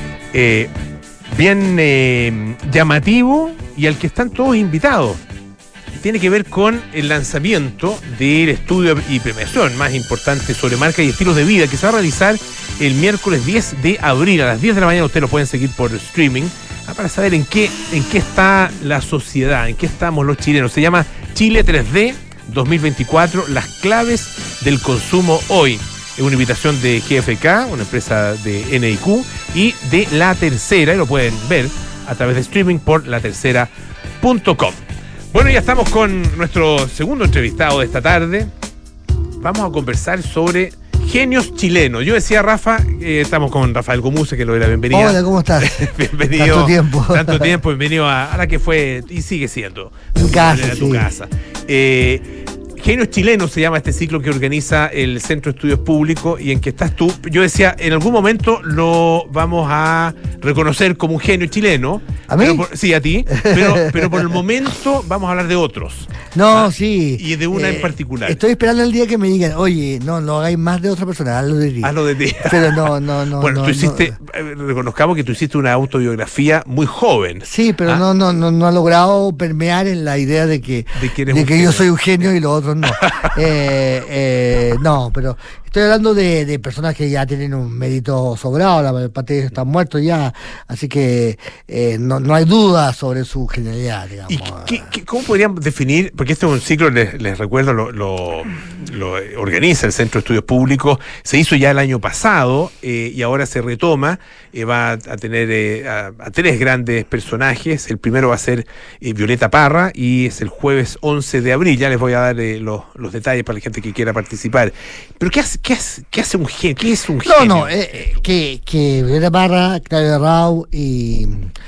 eh, bien eh, llamativo y al que están todos invitados. Tiene que ver con el lanzamiento del estudio y premiación más importante sobre marca y estilos de vida que se va a realizar el miércoles diez de abril a las diez de la mañana. Ustedes lo pueden seguir por streaming para saber en qué, en qué está la sociedad, en qué estamos los chilenos. Se llama Chile tres D dos mil veinticuatro, las claves del consumo hoy. Es una invitación de G F K, una empresa de N I Q, y de La Tercera, y lo pueden ver a través de streaming por la tercera punto com. Bueno, ya estamos con nuestro segundo entrevistado de esta tarde. Vamos a conversar sobre genios chilenos. Yo decía, Rafa, eh, estamos con Rafael Gomuse, que lo doy la bienvenida. Hola, ¿cómo estás? Bienvenido. Tanto tiempo. Tanto tiempo, bienvenido a, a la que fue y sigue siendo. Tu casa, a tu sí. casa. Eh, Genios Chilenos se llama este ciclo que organiza el Centro de Estudios Públicos y en que estás tú. Yo decía, en algún momento lo vamos a reconocer como un genio chileno. ¿A mí? Pero por, sí, a ti. Pero, pero por el momento vamos a hablar de otros. No, ¿ah? sí. Y de una eh, en particular. Estoy esperando el día que me digan, oye, no, no hagáis más de otra persona, hazlo de ti. Hazlo de ti. Pero no, no, no. Bueno, no, tú hiciste, no. eh, reconozcamos que tú hiciste una autobiografía muy joven. Sí, pero ¿ah? no, no, no, no ha logrado permear en la idea de que, de que, eres de un que genio. yo soy un genio y los otros no. eh, eh, no, pero estoy hablando de, de personas que ya tienen un mérito sobrado, la mayor parte de ellos están muertos ya, así que eh, no, no hay duda sobre su genialidad, digamos. ¿Y qué, qué, cómo podríamos definir? Porque este es un ciclo, les, les recuerdo, lo, lo, lo organiza el Centro de Estudios Públicos, se hizo ya el año pasado eh, y ahora se retoma, eh, va a tener eh, a, a tres grandes personajes. El primero va a ser eh, Violeta Parra y es el jueves once de abril, ya les voy a dar eh, los, los detalles para la gente que quiera participar. Pero ¿qué hace, qué hace, qué hace un genio? ¿Qué es un No, genio? no, eh, eh, que, que Violeta Parra, Claudia Rau y,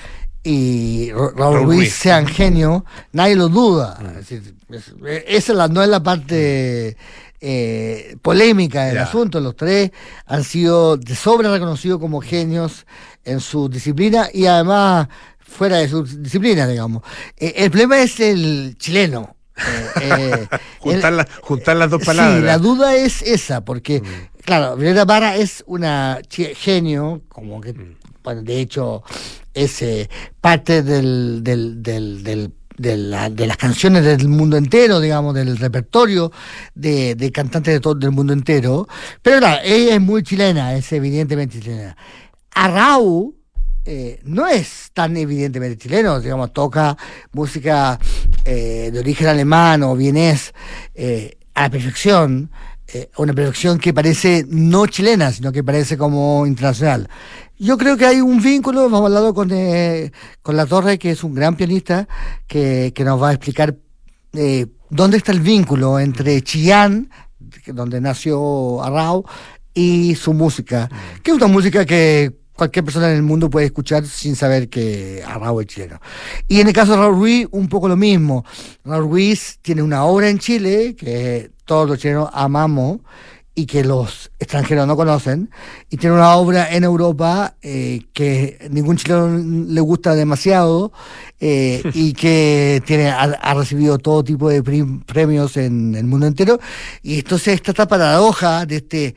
y Ra- Raúl Raúl Ruiz Ruiz. sean genios, nadie lo duda. Es decir, es- esa es la, no es la parte eh, polémica del Ya. asunto. Los tres han sido de sobra reconocidos como genios en su disciplina y además fuera de su disciplina, digamos. Eh, el problema es el chileno. Eh, eh, juntar, el- la- juntar las dos palabras. Sí, la duda es esa, porque, claro, Violeta Parra es una chi- genio, como que, bueno, de hecho, es eh, parte del, del, del, del de, la- de las canciones del mundo entero, digamos, del repertorio de, de cantantes de todo del mundo entero. Pero claro, ella es muy chilena, es evidentemente chilena. Arrau eh, no es tan evidentemente chileno, digamos, toca música eh, de origen alemán o vienés eh, a la perfección, eh, una perfección que parece no chilena, sino que parece como internacional. Yo creo que hay un vínculo, hemos hablado con, eh, con La Torre, que es un gran pianista, que, que nos va a explicar eh, dónde está el vínculo entre Chillán, donde nació Arrau, y su música, que es una música que cualquier persona en el mundo puede escuchar sin saber que Arrau es chileno. Y en el caso de Raúl Ruiz, un poco lo mismo. Raúl Ruiz tiene una obra en Chile que todos los chilenos amamos y que los extranjeros no conocen, y tiene una obra en Europa eh, que ningún chileno le gusta demasiado eh, y que tiene ha, ha recibido todo tipo de prim- premios en el mundo entero. Y entonces está esta paradoja de este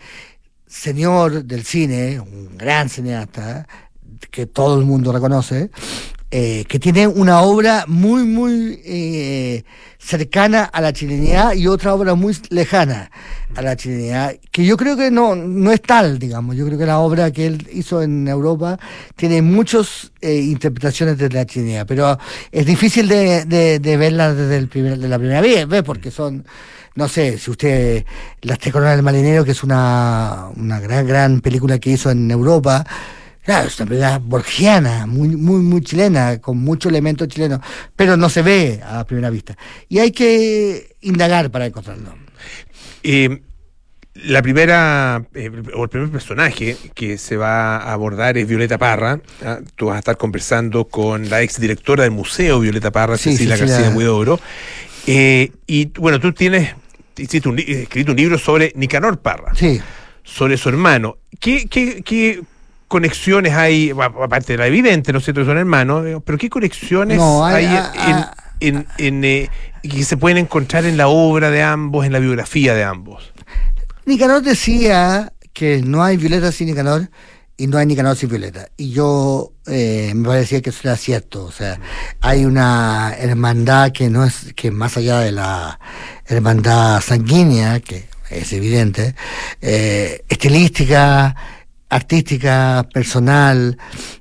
señor del cine, un gran cineasta que todo el mundo reconoce, eh, que tiene una obra muy, muy eh, cercana a la chilenidad y otra obra muy lejana a la chilenidad, que yo creo que no, no es tal, digamos. Yo creo que la obra que él hizo en Europa tiene muchas eh, interpretaciones de la chilenidad, pero es difícil de, de, de verla desde el primer, de la primera vez, ¿ves? Porque son, no sé, si usted, Las Tres Coronas del Marinero, que es una, una gran, gran película que hizo en Europa. Claro, es una película borgiana, muy, muy, muy chilena, con muchos elementos chilenos, pero no se ve a primera vista. Y hay que indagar para encontrarlo. Eh, la primera, eh, o el primer personaje que se va a abordar es Violeta Parra. ¿Ah? Tú vas a estar conversando con la exdirectora del museo Violeta Parra, sí, Cecilia sí, García sí, Huidobro. Eh, y bueno, tú tienes, hiciste un, escrito un libro sobre Nicanor Parra, sí, sobre su hermano. ¿Qué, qué, qué conexiones hay, aparte de la evidente, ¿no es cierto?, que son hermanos, pero qué conexiones no, hay, hay a, a, en, en, en, eh, que se pueden encontrar en la obra de ambos, en la biografía de ambos? Nicanor decía que no hay Violeta sin Nicanor y no hay Nicanor sin Violeta, y yo eh, me parecía que eso era cierto. O sea, hay una hermandad que no es, que más allá de la hermandad sanguínea, que es evidente, eh, estilística, artística, personal,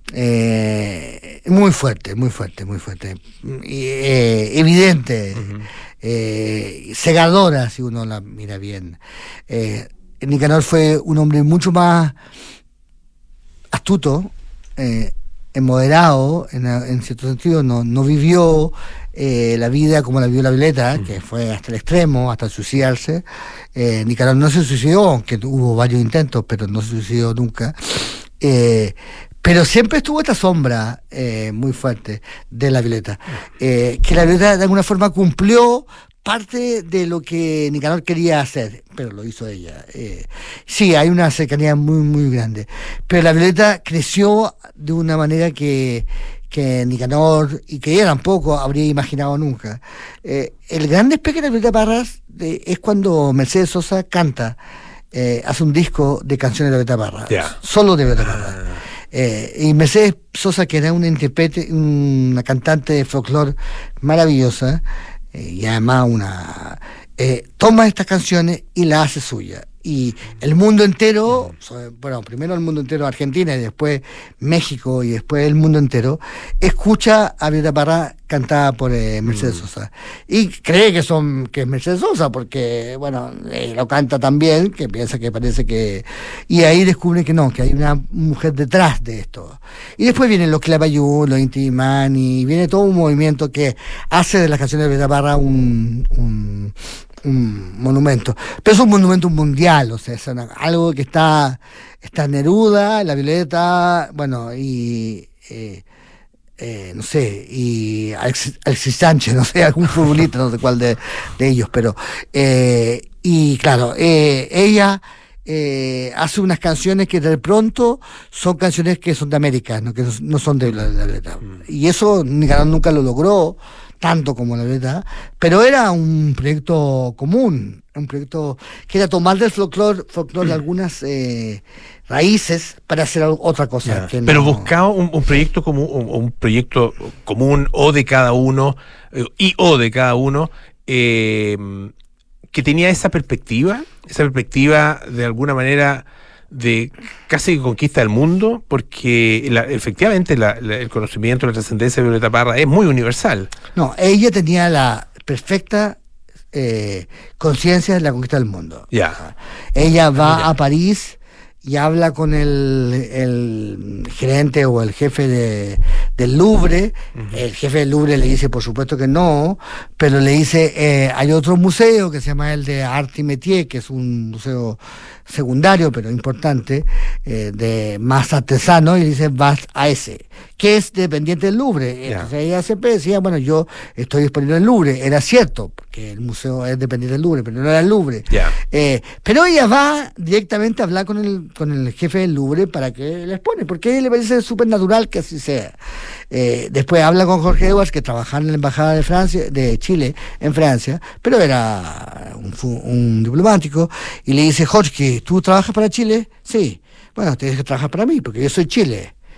eh, muy fuerte, muy fuerte, muy fuerte, y, eh, evidente, uh-huh. eh, cegadora si uno la mira bien. Eh, Nicanor fue un hombre mucho más astuto, eh, moderado, en, en cierto sentido, no, no vivió eh, la vida como la vivió la Violeta, mm. que fue hasta el extremo, hasta suicidarse. Eh, Nicanor no se suicidó, aunque hubo varios intentos, pero no se suicidó nunca. Eh, pero siempre estuvo esta sombra eh, muy fuerte de la Violeta, eh, que la Violeta de alguna forma cumplió parte de lo que Nicanor quería hacer, pero lo hizo ella. Eh, sí, hay una cercanía muy, muy grande. Pero la Violeta creció de una manera que, que Nicanor, y que ella tampoco habría imaginado nunca. Eh, el gran despegue de la Violeta Parras eh, es cuando Mercedes Sosa canta, eh, hace un disco de canciones de Violeta Parras, yeah. solo de Violeta Parras. Ah. Eh, y Mercedes Sosa, que era una intérprete, una cantante de folclore maravillosa, y además una eh, toma estas canciones y la hace suya, y el mundo entero, bueno, primero el mundo entero, Argentina, y después México, y después el mundo entero escucha a Violeta Parra cantada por eh, Mercedes mm. Sosa, y cree que son que es Mercedes Sosa, porque bueno, eh, lo canta tan bien que piensa que parece que, y ahí descubre que no, que hay una mujer detrás de esto. Y después vienen los Clavayú, los Inti Illimani, y viene todo un movimiento que hace de las canciones de Violeta Parra un, un un monumento, pero es un monumento mundial. O sea, es una, algo que está está Neruda, la Violeta, bueno, y eh, eh, no sé, y Alexis, Alexis Sánchez, no sé, algún futbolista, no sé cuál de, de ellos, pero eh, y claro, eh, ella eh, hace unas canciones que de pronto son canciones que son de América, no, que no son de la, de la Violeta, y eso Nicanor nunca lo logró tanto como la Violeta, pero era un proyecto común, un proyecto que era tomar del folclore, folclore algunas eh, raíces para hacer otra cosa. Yeah. Que pero no... buscaba un, un proyecto común, un, un proyecto común o de cada uno eh, y o de cada uno eh, que tenía esa perspectiva, esa perspectiva de alguna manera de casi conquista del mundo, porque la, efectivamente la, la, el conocimiento, la trascendencia de Violeta Parra es muy universal. No, ella tenía la perfecta eh, conciencia de la conquista del mundo. Ya. Yeah. Ella va yeah. a París y habla con el, el gerente o el jefe de, del Louvre. Uh-huh. El jefe del Louvre le dice, por supuesto que no, pero le dice, eh, hay otro museo que se llama el de Art y Métier, que es un museo secundario, pero importante, eh, de más artesano, y dice, vas a ese, que es dependiente del Louvre. Yeah. Entonces ella siempre decía, bueno, yo estoy disponible en el Louvre. Era cierto, porque el museo es dependiente del Louvre, pero no era el Louvre. Yeah. Eh, pero ella va directamente a hablar con el, con el jefe del Louvre para que le expone, porque a él le parece súper natural que así sea. Eh, después habla con Jorge Edwards, que trabajaba en la embajada de Francia, de Chile en Francia, pero era un, un diplomático, y le dice, Jorge, ¿tú trabajas para Chile? Sí. Bueno, tienes que trabajar para mí, porque yo soy Chile.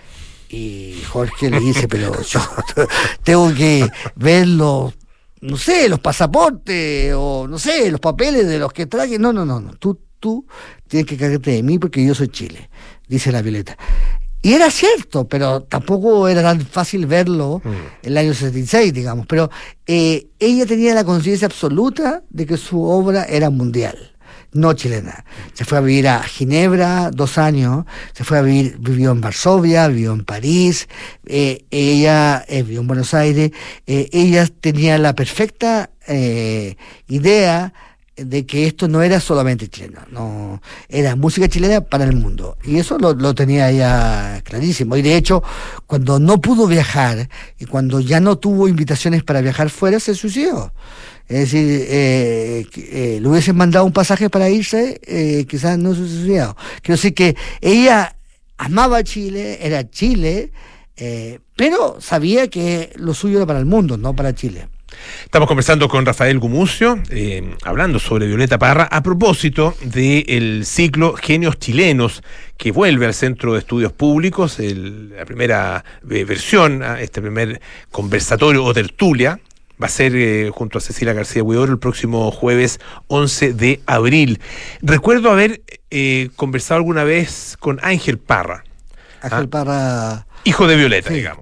Y Jorge le dice, pero yo tengo que ver los, no sé, los pasaportes o no sé, los papeles de los que traje. No, no, no, no. Tú, tú tienes que cargarte de mí porque yo soy Chile, dice la Violeta. Y era cierto, pero tampoco era tan fácil verlo mm. en el año setenta y seis, digamos. Pero eh, ella tenía la conciencia absoluta de que su obra era mundial, no chilena. Se fue a vivir a Ginebra dos años, se fue a vivir, vivió en Varsovia, vivió en París, eh, ella eh, vivió en Buenos Aires. Eh, ella tenía la perfecta eh, idea de que esto no era solamente chileno, no, era música chilena para el mundo, y eso lo, lo tenía ella clarísimo. Y de hecho, cuando no pudo viajar y cuando ya no tuvo invitaciones para viajar fuera, se suicidó. Es decir, eh, eh, le hubiesen mandado un pasaje para irse, eh, quizás no se suicidó. Quiero decir que ella amaba Chile, era Chile, eh, pero sabía que lo suyo era para el mundo, no para Chile. Estamos conversando con Rafael Gumucio, eh, hablando sobre Violeta Parra, a propósito del ciclo Genios Chilenos, que vuelve al Centro de Estudios Públicos, el, la primera eh, versión, este primer conversatorio o tertulia. Va a ser eh, junto a Cecilia García Huidobro el próximo jueves once de abril. Recuerdo haber eh, conversado alguna vez con Ángel Parra. Ángel ¿ah? Parra. Hijo de Violeta, sí. digamos.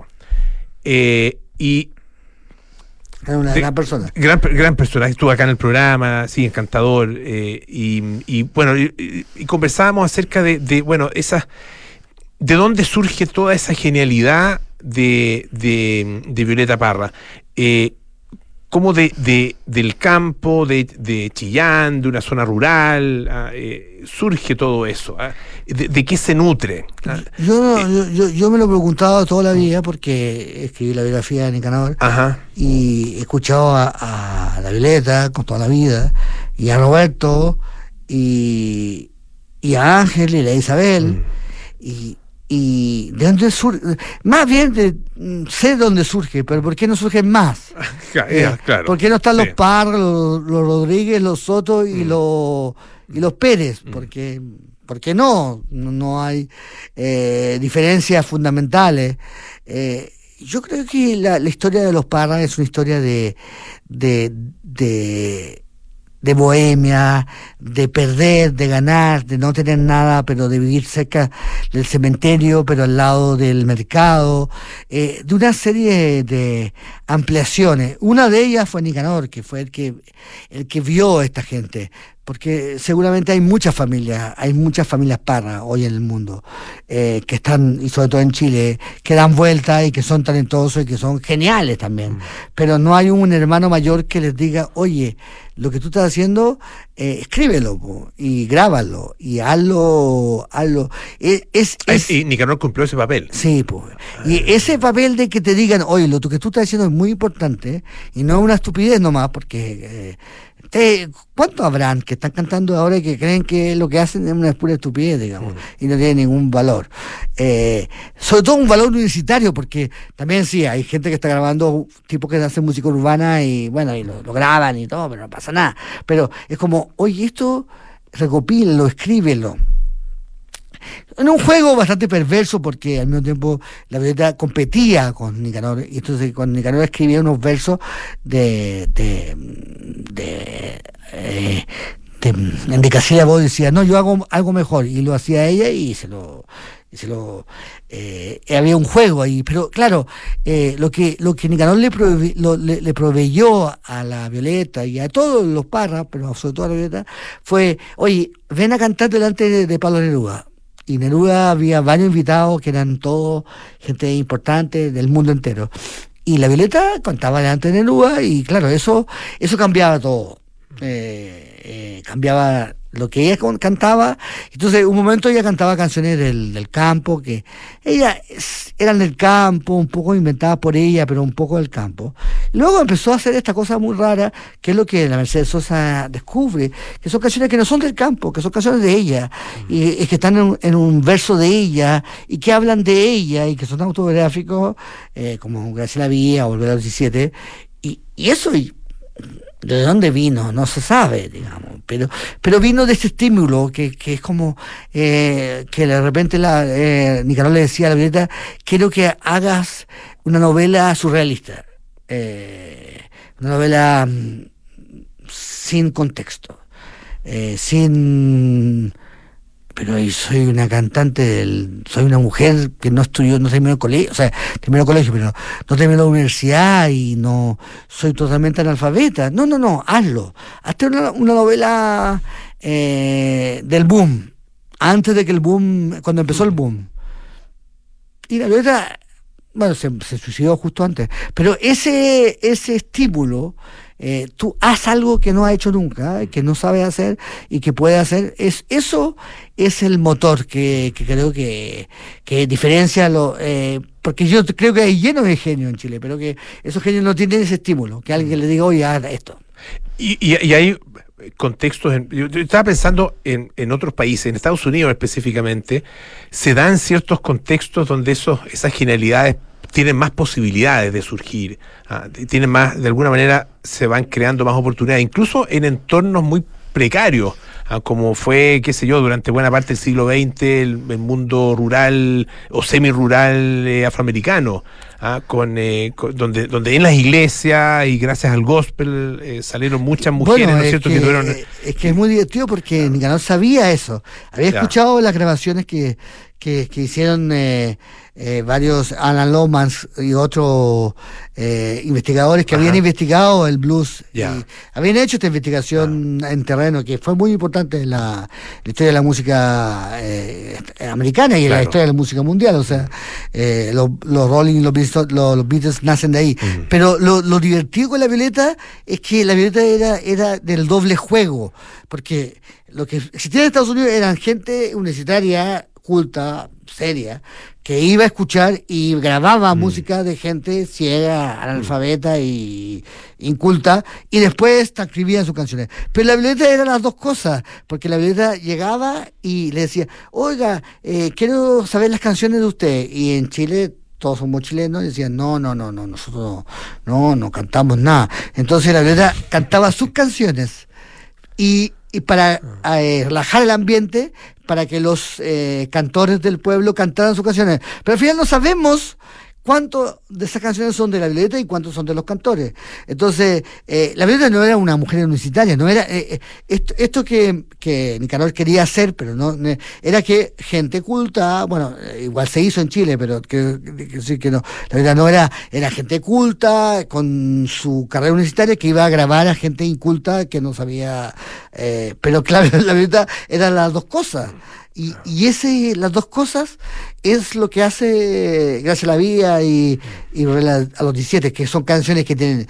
Eh, y Era una de, gran persona. Gran, gran persona. Estuvo acá en el programa, sí, encantador. Eh, y, y bueno, y, y conversábamos acerca de, de bueno, esa, de dónde surge toda esa genialidad de, de, de Violeta Parra. Eh, como de, de del campo, de, de Chillán, de una zona rural, eh, surge todo eso. ¿eh? De, ¿De qué se nutre? ¿eh? Yo, eh, yo, yo, yo me lo he preguntado toda la vida porque escribí la biografía de Nicanor. Ajá. Y he escuchado a, a la Violeta con toda la vida, y a Roberto, y, y a Ángel y a Isabel, mm. y y de dónde surge, más bien de, sé dónde surge, pero ¿por qué no surgen más? eh, claro, ¿por qué no están sí. los Parra, los, los Rodríguez, los Soto y mm. los y los Pérez? Mm. Porque porque no no hay eh, diferencias fundamentales. Eh, yo creo que la, la historia de los Parra es una historia de de de de bohemia, de perder, de ganar, de no tener nada, pero de vivir cerca del cementerio, pero al lado del mercado, eh, de una serie de ampliaciones. Una de ellas fue Nicanor, que fue el que el que vio a esta gente, porque seguramente hay muchas familias, hay muchas familias Parra hoy en el mundo, eh, que están, y sobre todo en Chile, que dan vuelta y que son talentosos y que son geniales también, mm. pero no hay un hermano mayor que les diga, oye, lo que tú estás haciendo, eh, escríbelo po, y grábalo y hazlo, hazlo. Es, es, es, y Nicanor cumplió ese papel. Sí, pues. Y ese papel de que te digan, oye, lo que tú estás haciendo es muy importante y no es una estupidez nomás, porque eh, te, ¿cuántos habrán que están cantando ahora y que creen que lo que hacen es una pura estupidez, digamos, mm. y no tiene ningún valor? Eh, sobre todo un valor universitario, porque también sí, hay gente que está grabando, tipos que hacen música urbana y bueno, y lo, lo graban y todo, pero no pasa nada. Pero es como, oye, esto recopílalo, escríbelo. En un juego bastante perverso, porque al mismo tiempo la Violeta competía con Nicanor, y entonces con Nicanor escribía unos versos de de de, eh, de, de, de Casilia Voz decía, no, yo hago algo mejor, y lo hacía ella y se lo y se lo eh, había un juego ahí, pero claro, eh, lo que lo que Nicanor le, prove, lo, le, le proveyó a la Violeta y a todos los Parra, pero sobre todo a la Violeta, fue, oye, ven a cantar delante de, de Pablo Neruda. Y Neruda había varios invitados que eran todos gente importante del mundo entero. Y la Violeta cantaba delante de Neruda y claro, eso eso cambiaba todo. Eh, eh, cambiaba lo que ella cantaba. Entonces, un momento ella cantaba canciones del, del campo, que ella eran del campo, un poco inventadas por ella, pero un poco del campo. Luego empezó a hacer esta cosa muy rara, que es lo que la Mercedes Sosa descubre, que son canciones que no son del campo, que son canciones de ella, mm. y, y que están en, en un verso de ella, y que hablan de ella, y que son autobiográficos, eh, como Graciela Vía o Volver a los diecisiete, y, y eso... Y, ¿De dónde vino? No se sabe, digamos, pero pero vino de ese estímulo que, que es como eh, que de repente la eh, Nicanor le decía a la Violeta, quiero que hagas una novela surrealista, eh, una novela mm, sin contexto, eh, sin... Pero soy una cantante, del, soy una mujer que no estudió, no terminó el colegio, o sea, terminó el colegio, pero no terminó la universidad y no soy totalmente analfabeta. No, no, no, hazlo. Hazte una, una novela eh, del boom, antes de que el boom, cuando empezó el boom. Y la Violeta, bueno, se, se suicidó justo antes, pero ese, ese estímulo... Eh, tú haz algo que no ha hecho nunca, eh, que no sabe hacer y que puede hacer, es eso es el motor que, que creo que, que diferencia lo, eh, porque yo creo que hay lleno de genios en Chile, pero que esos genios no tienen ese estímulo, que alguien le diga, oye, haga esto. Y, y, y hay contextos, en, yo, yo estaba pensando en, en otros países, en Estados Unidos específicamente, se dan ciertos contextos donde esos, esas genialidades tienen más posibilidades de surgir, ah, tienen más, de alguna manera se van creando más oportunidades, incluso en entornos muy precarios, ah, como fue, qué sé yo, durante buena parte del siglo veinte, el, el mundo rural o semi-rural eh, afroamericano, ah, con, eh, con, donde, donde en las iglesias y gracias al gospel eh, salieron muchas mujeres, bueno, ¿no es cierto? Que, que tuvieron... Es que es muy divertido porque ah. Nicanor sabía eso, había ya. escuchado las grabaciones que, que, que hicieron... Eh, Eh, varios Alan Lomas y otros eh, investigadores que Ajá. habían investigado el blues yeah. y habían hecho esta investigación ah. en terreno que fue muy importante en la, la historia de la música eh, americana y en claro. la historia de la música mundial, o sea eh, los, los Rolling, los Beatles, los, los Beatles nacen de ahí, mm. pero lo, lo divertido con la Violeta es que la Violeta era, era del doble juego, porque lo que existía en Estados Unidos eran gente universitaria culta, seria, que iba a escuchar y grababa mm. música de gente ciega, analfabeta y inculta, y después transcribían sus canciones. Pero la Violeta eran las dos cosas, porque la Violeta llegaba y le decía, oiga, eh, quiero saber las canciones de usted, y en Chile todos somos chilenos, y decían, no, no, no, no, nosotros no, no, no cantamos nada. Entonces la Violeta cantaba sus canciones, y, y para eh, relajar el ambiente, para que los eh, cantores del pueblo cantaran sus canciones. Pero al final no sabemos cuánto de esas canciones son de la Violeta y cuántos son de los cantores. Entonces, eh, la Violeta no era una mujer universitaria, no era eh, esto, esto que, que Nicanor quería hacer, pero no, no era que gente culta, bueno, igual se hizo en Chile, pero que, que, que, que no, la Violeta no era, era gente culta con su carrera universitaria que iba a grabar a gente inculta que no sabía, eh, pero claro, la Violeta eran las dos cosas. Y, y ese, las dos cosas es lo que hace Gracias a la Vida y, y a los diecisiete, que son canciones que tienen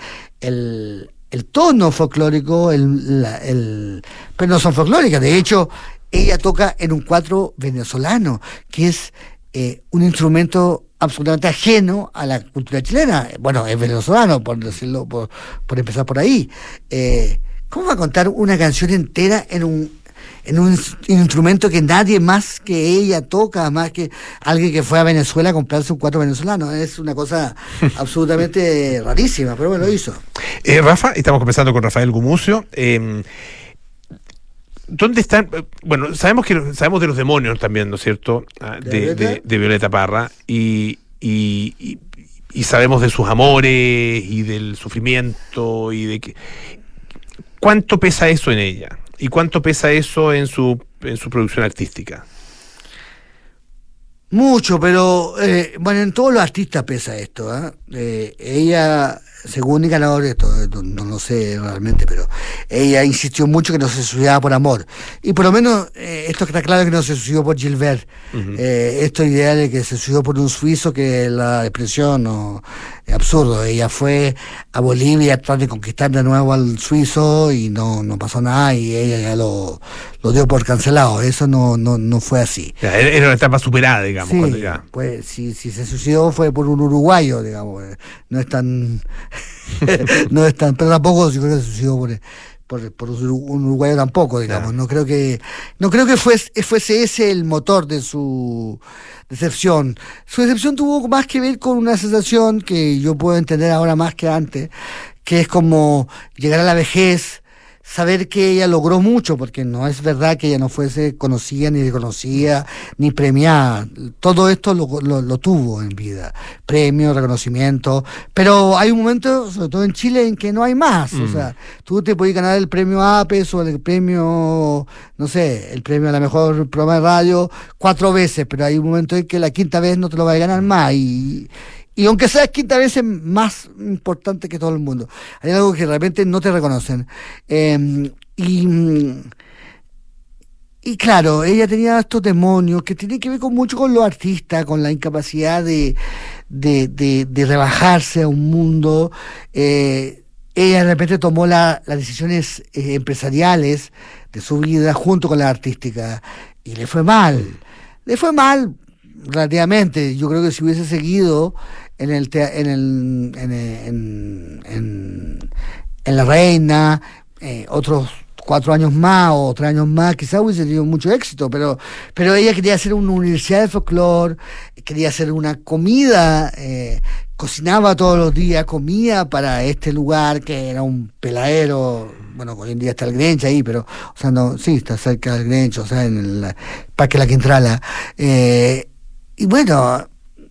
el, el tono folclórico, el, la, el, pero no son folclóricas. De hecho, ella toca en un cuatro venezolano, que es eh, un instrumento absolutamente ajeno a la cultura chilena. Bueno, es venezolano, por decirlo, por, por empezar por ahí. Eh, ¿Cómo va a contar una canción entera en un en un instrumento que nadie más que ella toca, más que alguien que fue a Venezuela a comprarse un cuatro venezolano? Es una cosa absolutamente rarísima, pero bueno, lo hizo. Eh, Rafa, estamos conversando con Rafael Gumucio. Eh, ¿Dónde están? Bueno, sabemos que sabemos de los demonios también, ¿no es cierto? De, ¿De, de, de Violeta Parra, y, y, y, y sabemos de sus amores y del sufrimiento y de que... ¿Cuánto pesa eso en ella? ¿Y cuánto pesa eso en su en su producción artística? Mucho, pero eh, bueno, en todos los artistas pesa esto. ¿eh? Eh, ella, según Nicanor, esto no, no lo sé realmente, pero ella insistió mucho que no se suicidaba por amor. Y por lo menos eh, esto está claro que no se suicidó por Gilbert. Uh-huh. eh, esto ideal de que se suicidó por un suizo, que la expresión no, es absurdo. Ella fue a Bolivia a tratar de conquistar de nuevo al suizo y no, no pasó nada, y ella ya lo, lo dio por cancelado. Eso no, no, no fue así. Ya, era una etapa superada, digamos. Sí, cuando ya... pues si, si se suicidó fue por un uruguayo, digamos. No es tan... no es tan... Pero tampoco yo creo que se suicidó por... Por, por un uruguayo tampoco, digamos. No, no creo que no creo que fuese, fuese ese el motor de su decepción. Su decepción tuvo más que ver con una sensación que yo puedo entender ahora más que antes, que es como llegar a la vejez, saber que ella logró mucho, porque no es verdad que ella no fuese conocida, ni reconocida, ni premiada. Todo esto lo, lo, lo tuvo en vida. Premio, reconocimiento. Pero hay un momento, sobre todo en Chile, en que no hay más. Mm. O sea, tú te puedes ganar el premio APES o el premio, no sé, el premio a la mejor programa de radio cuatro veces, pero hay un momento en que la quinta vez no te lo vas a ganar más. Y... Y aunque sea quinta vez es más importante que todo el mundo. Hay algo que realmente no te reconocen. Eh, y, y claro, ella tenía estos demonios que tienen que ver con mucho con los artistas, con la incapacidad de, de, de, de rebajarse a un mundo. Eh, ella de repente tomó la, las decisiones eh, empresariales de su vida junto con la artística y le fue mal. Le fue mal relativamente. Yo creo que si hubiese seguido en el te en el en, en, en, en La Reina eh, otros cuatro años más o tres años más, quizás hubiese tenido mucho éxito, pero pero ella quería hacer una universidad de folclore, quería hacer una comida, eh, cocinaba todos los días, comía para este lugar que era un peladero. Bueno, hoy en día está el Grench ahí, pero, o sea, no, sí, está cerca del Grench, o sea, en el Parque La Quintrala. Eh, y bueno,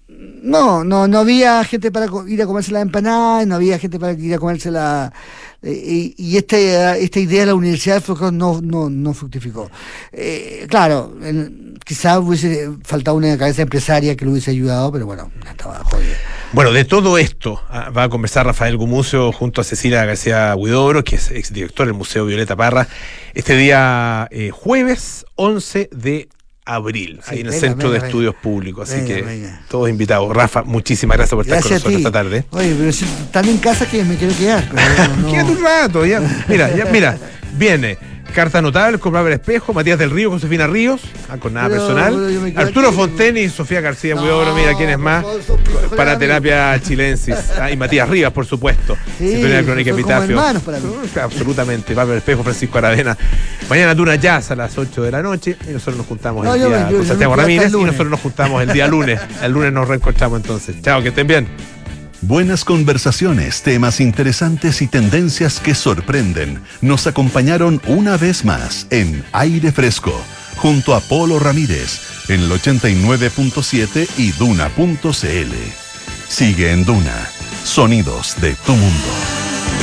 no, no, no había gente para ir a comerse la empanada, no había gente para ir a comerse la... Eh, y, y este, esta idea de la Universidad de Folclore no, no, no fructificó. Eh, claro, el, quizás hubiese faltado una cabeza empresaria que lo hubiese ayudado, pero bueno, estaba jodido. Bueno, de todo esto ah, va a conversar Rafael Gumucio junto a Cecilia García Huidobro, que es exdirector del Museo Violeta Parra, este día eh, jueves once de abril, sí, ahí en el venga, Centro venga, de Estudios venga. Públicos, así venga, que venga. Todos invitados. Rafa, muchísimas gracias por estar gracias con nosotros esta tarde. Oye, pero si están en casa que me quiero quedar. Pero no... Quédate un rato, ya. Mira, ya, mira, viene Carta Notable con Pablo Espejo, Matías del Río, Josefina Ríos, ah, con nada pero, personal, pero Arturo aquí, Fonteni y Sofía García no, Huidobro, mira quién es más, para terapia chilensis, ah, y Matías Rivas, por supuesto, sí, Sintonía Crónica Epitafio, absolutamente, Pablo Espejo, Francisco Aravena. Mañana Duna Jazz a las ocho de la noche y nosotros nos juntamos no, el día me, yo, con Santiago Ramírez y nosotros nos juntamos el día lunes. El lunes nos reencontramos entonces. Chao, que estén bien. Buenas conversaciones, temas interesantes y tendencias que sorprenden nos acompañaron una vez más en Aire Fresco, junto a Polo Ramírez, en el ochenta y nueve punto siete y duna punto c l. Sigue en Duna, sonidos de tu mundo.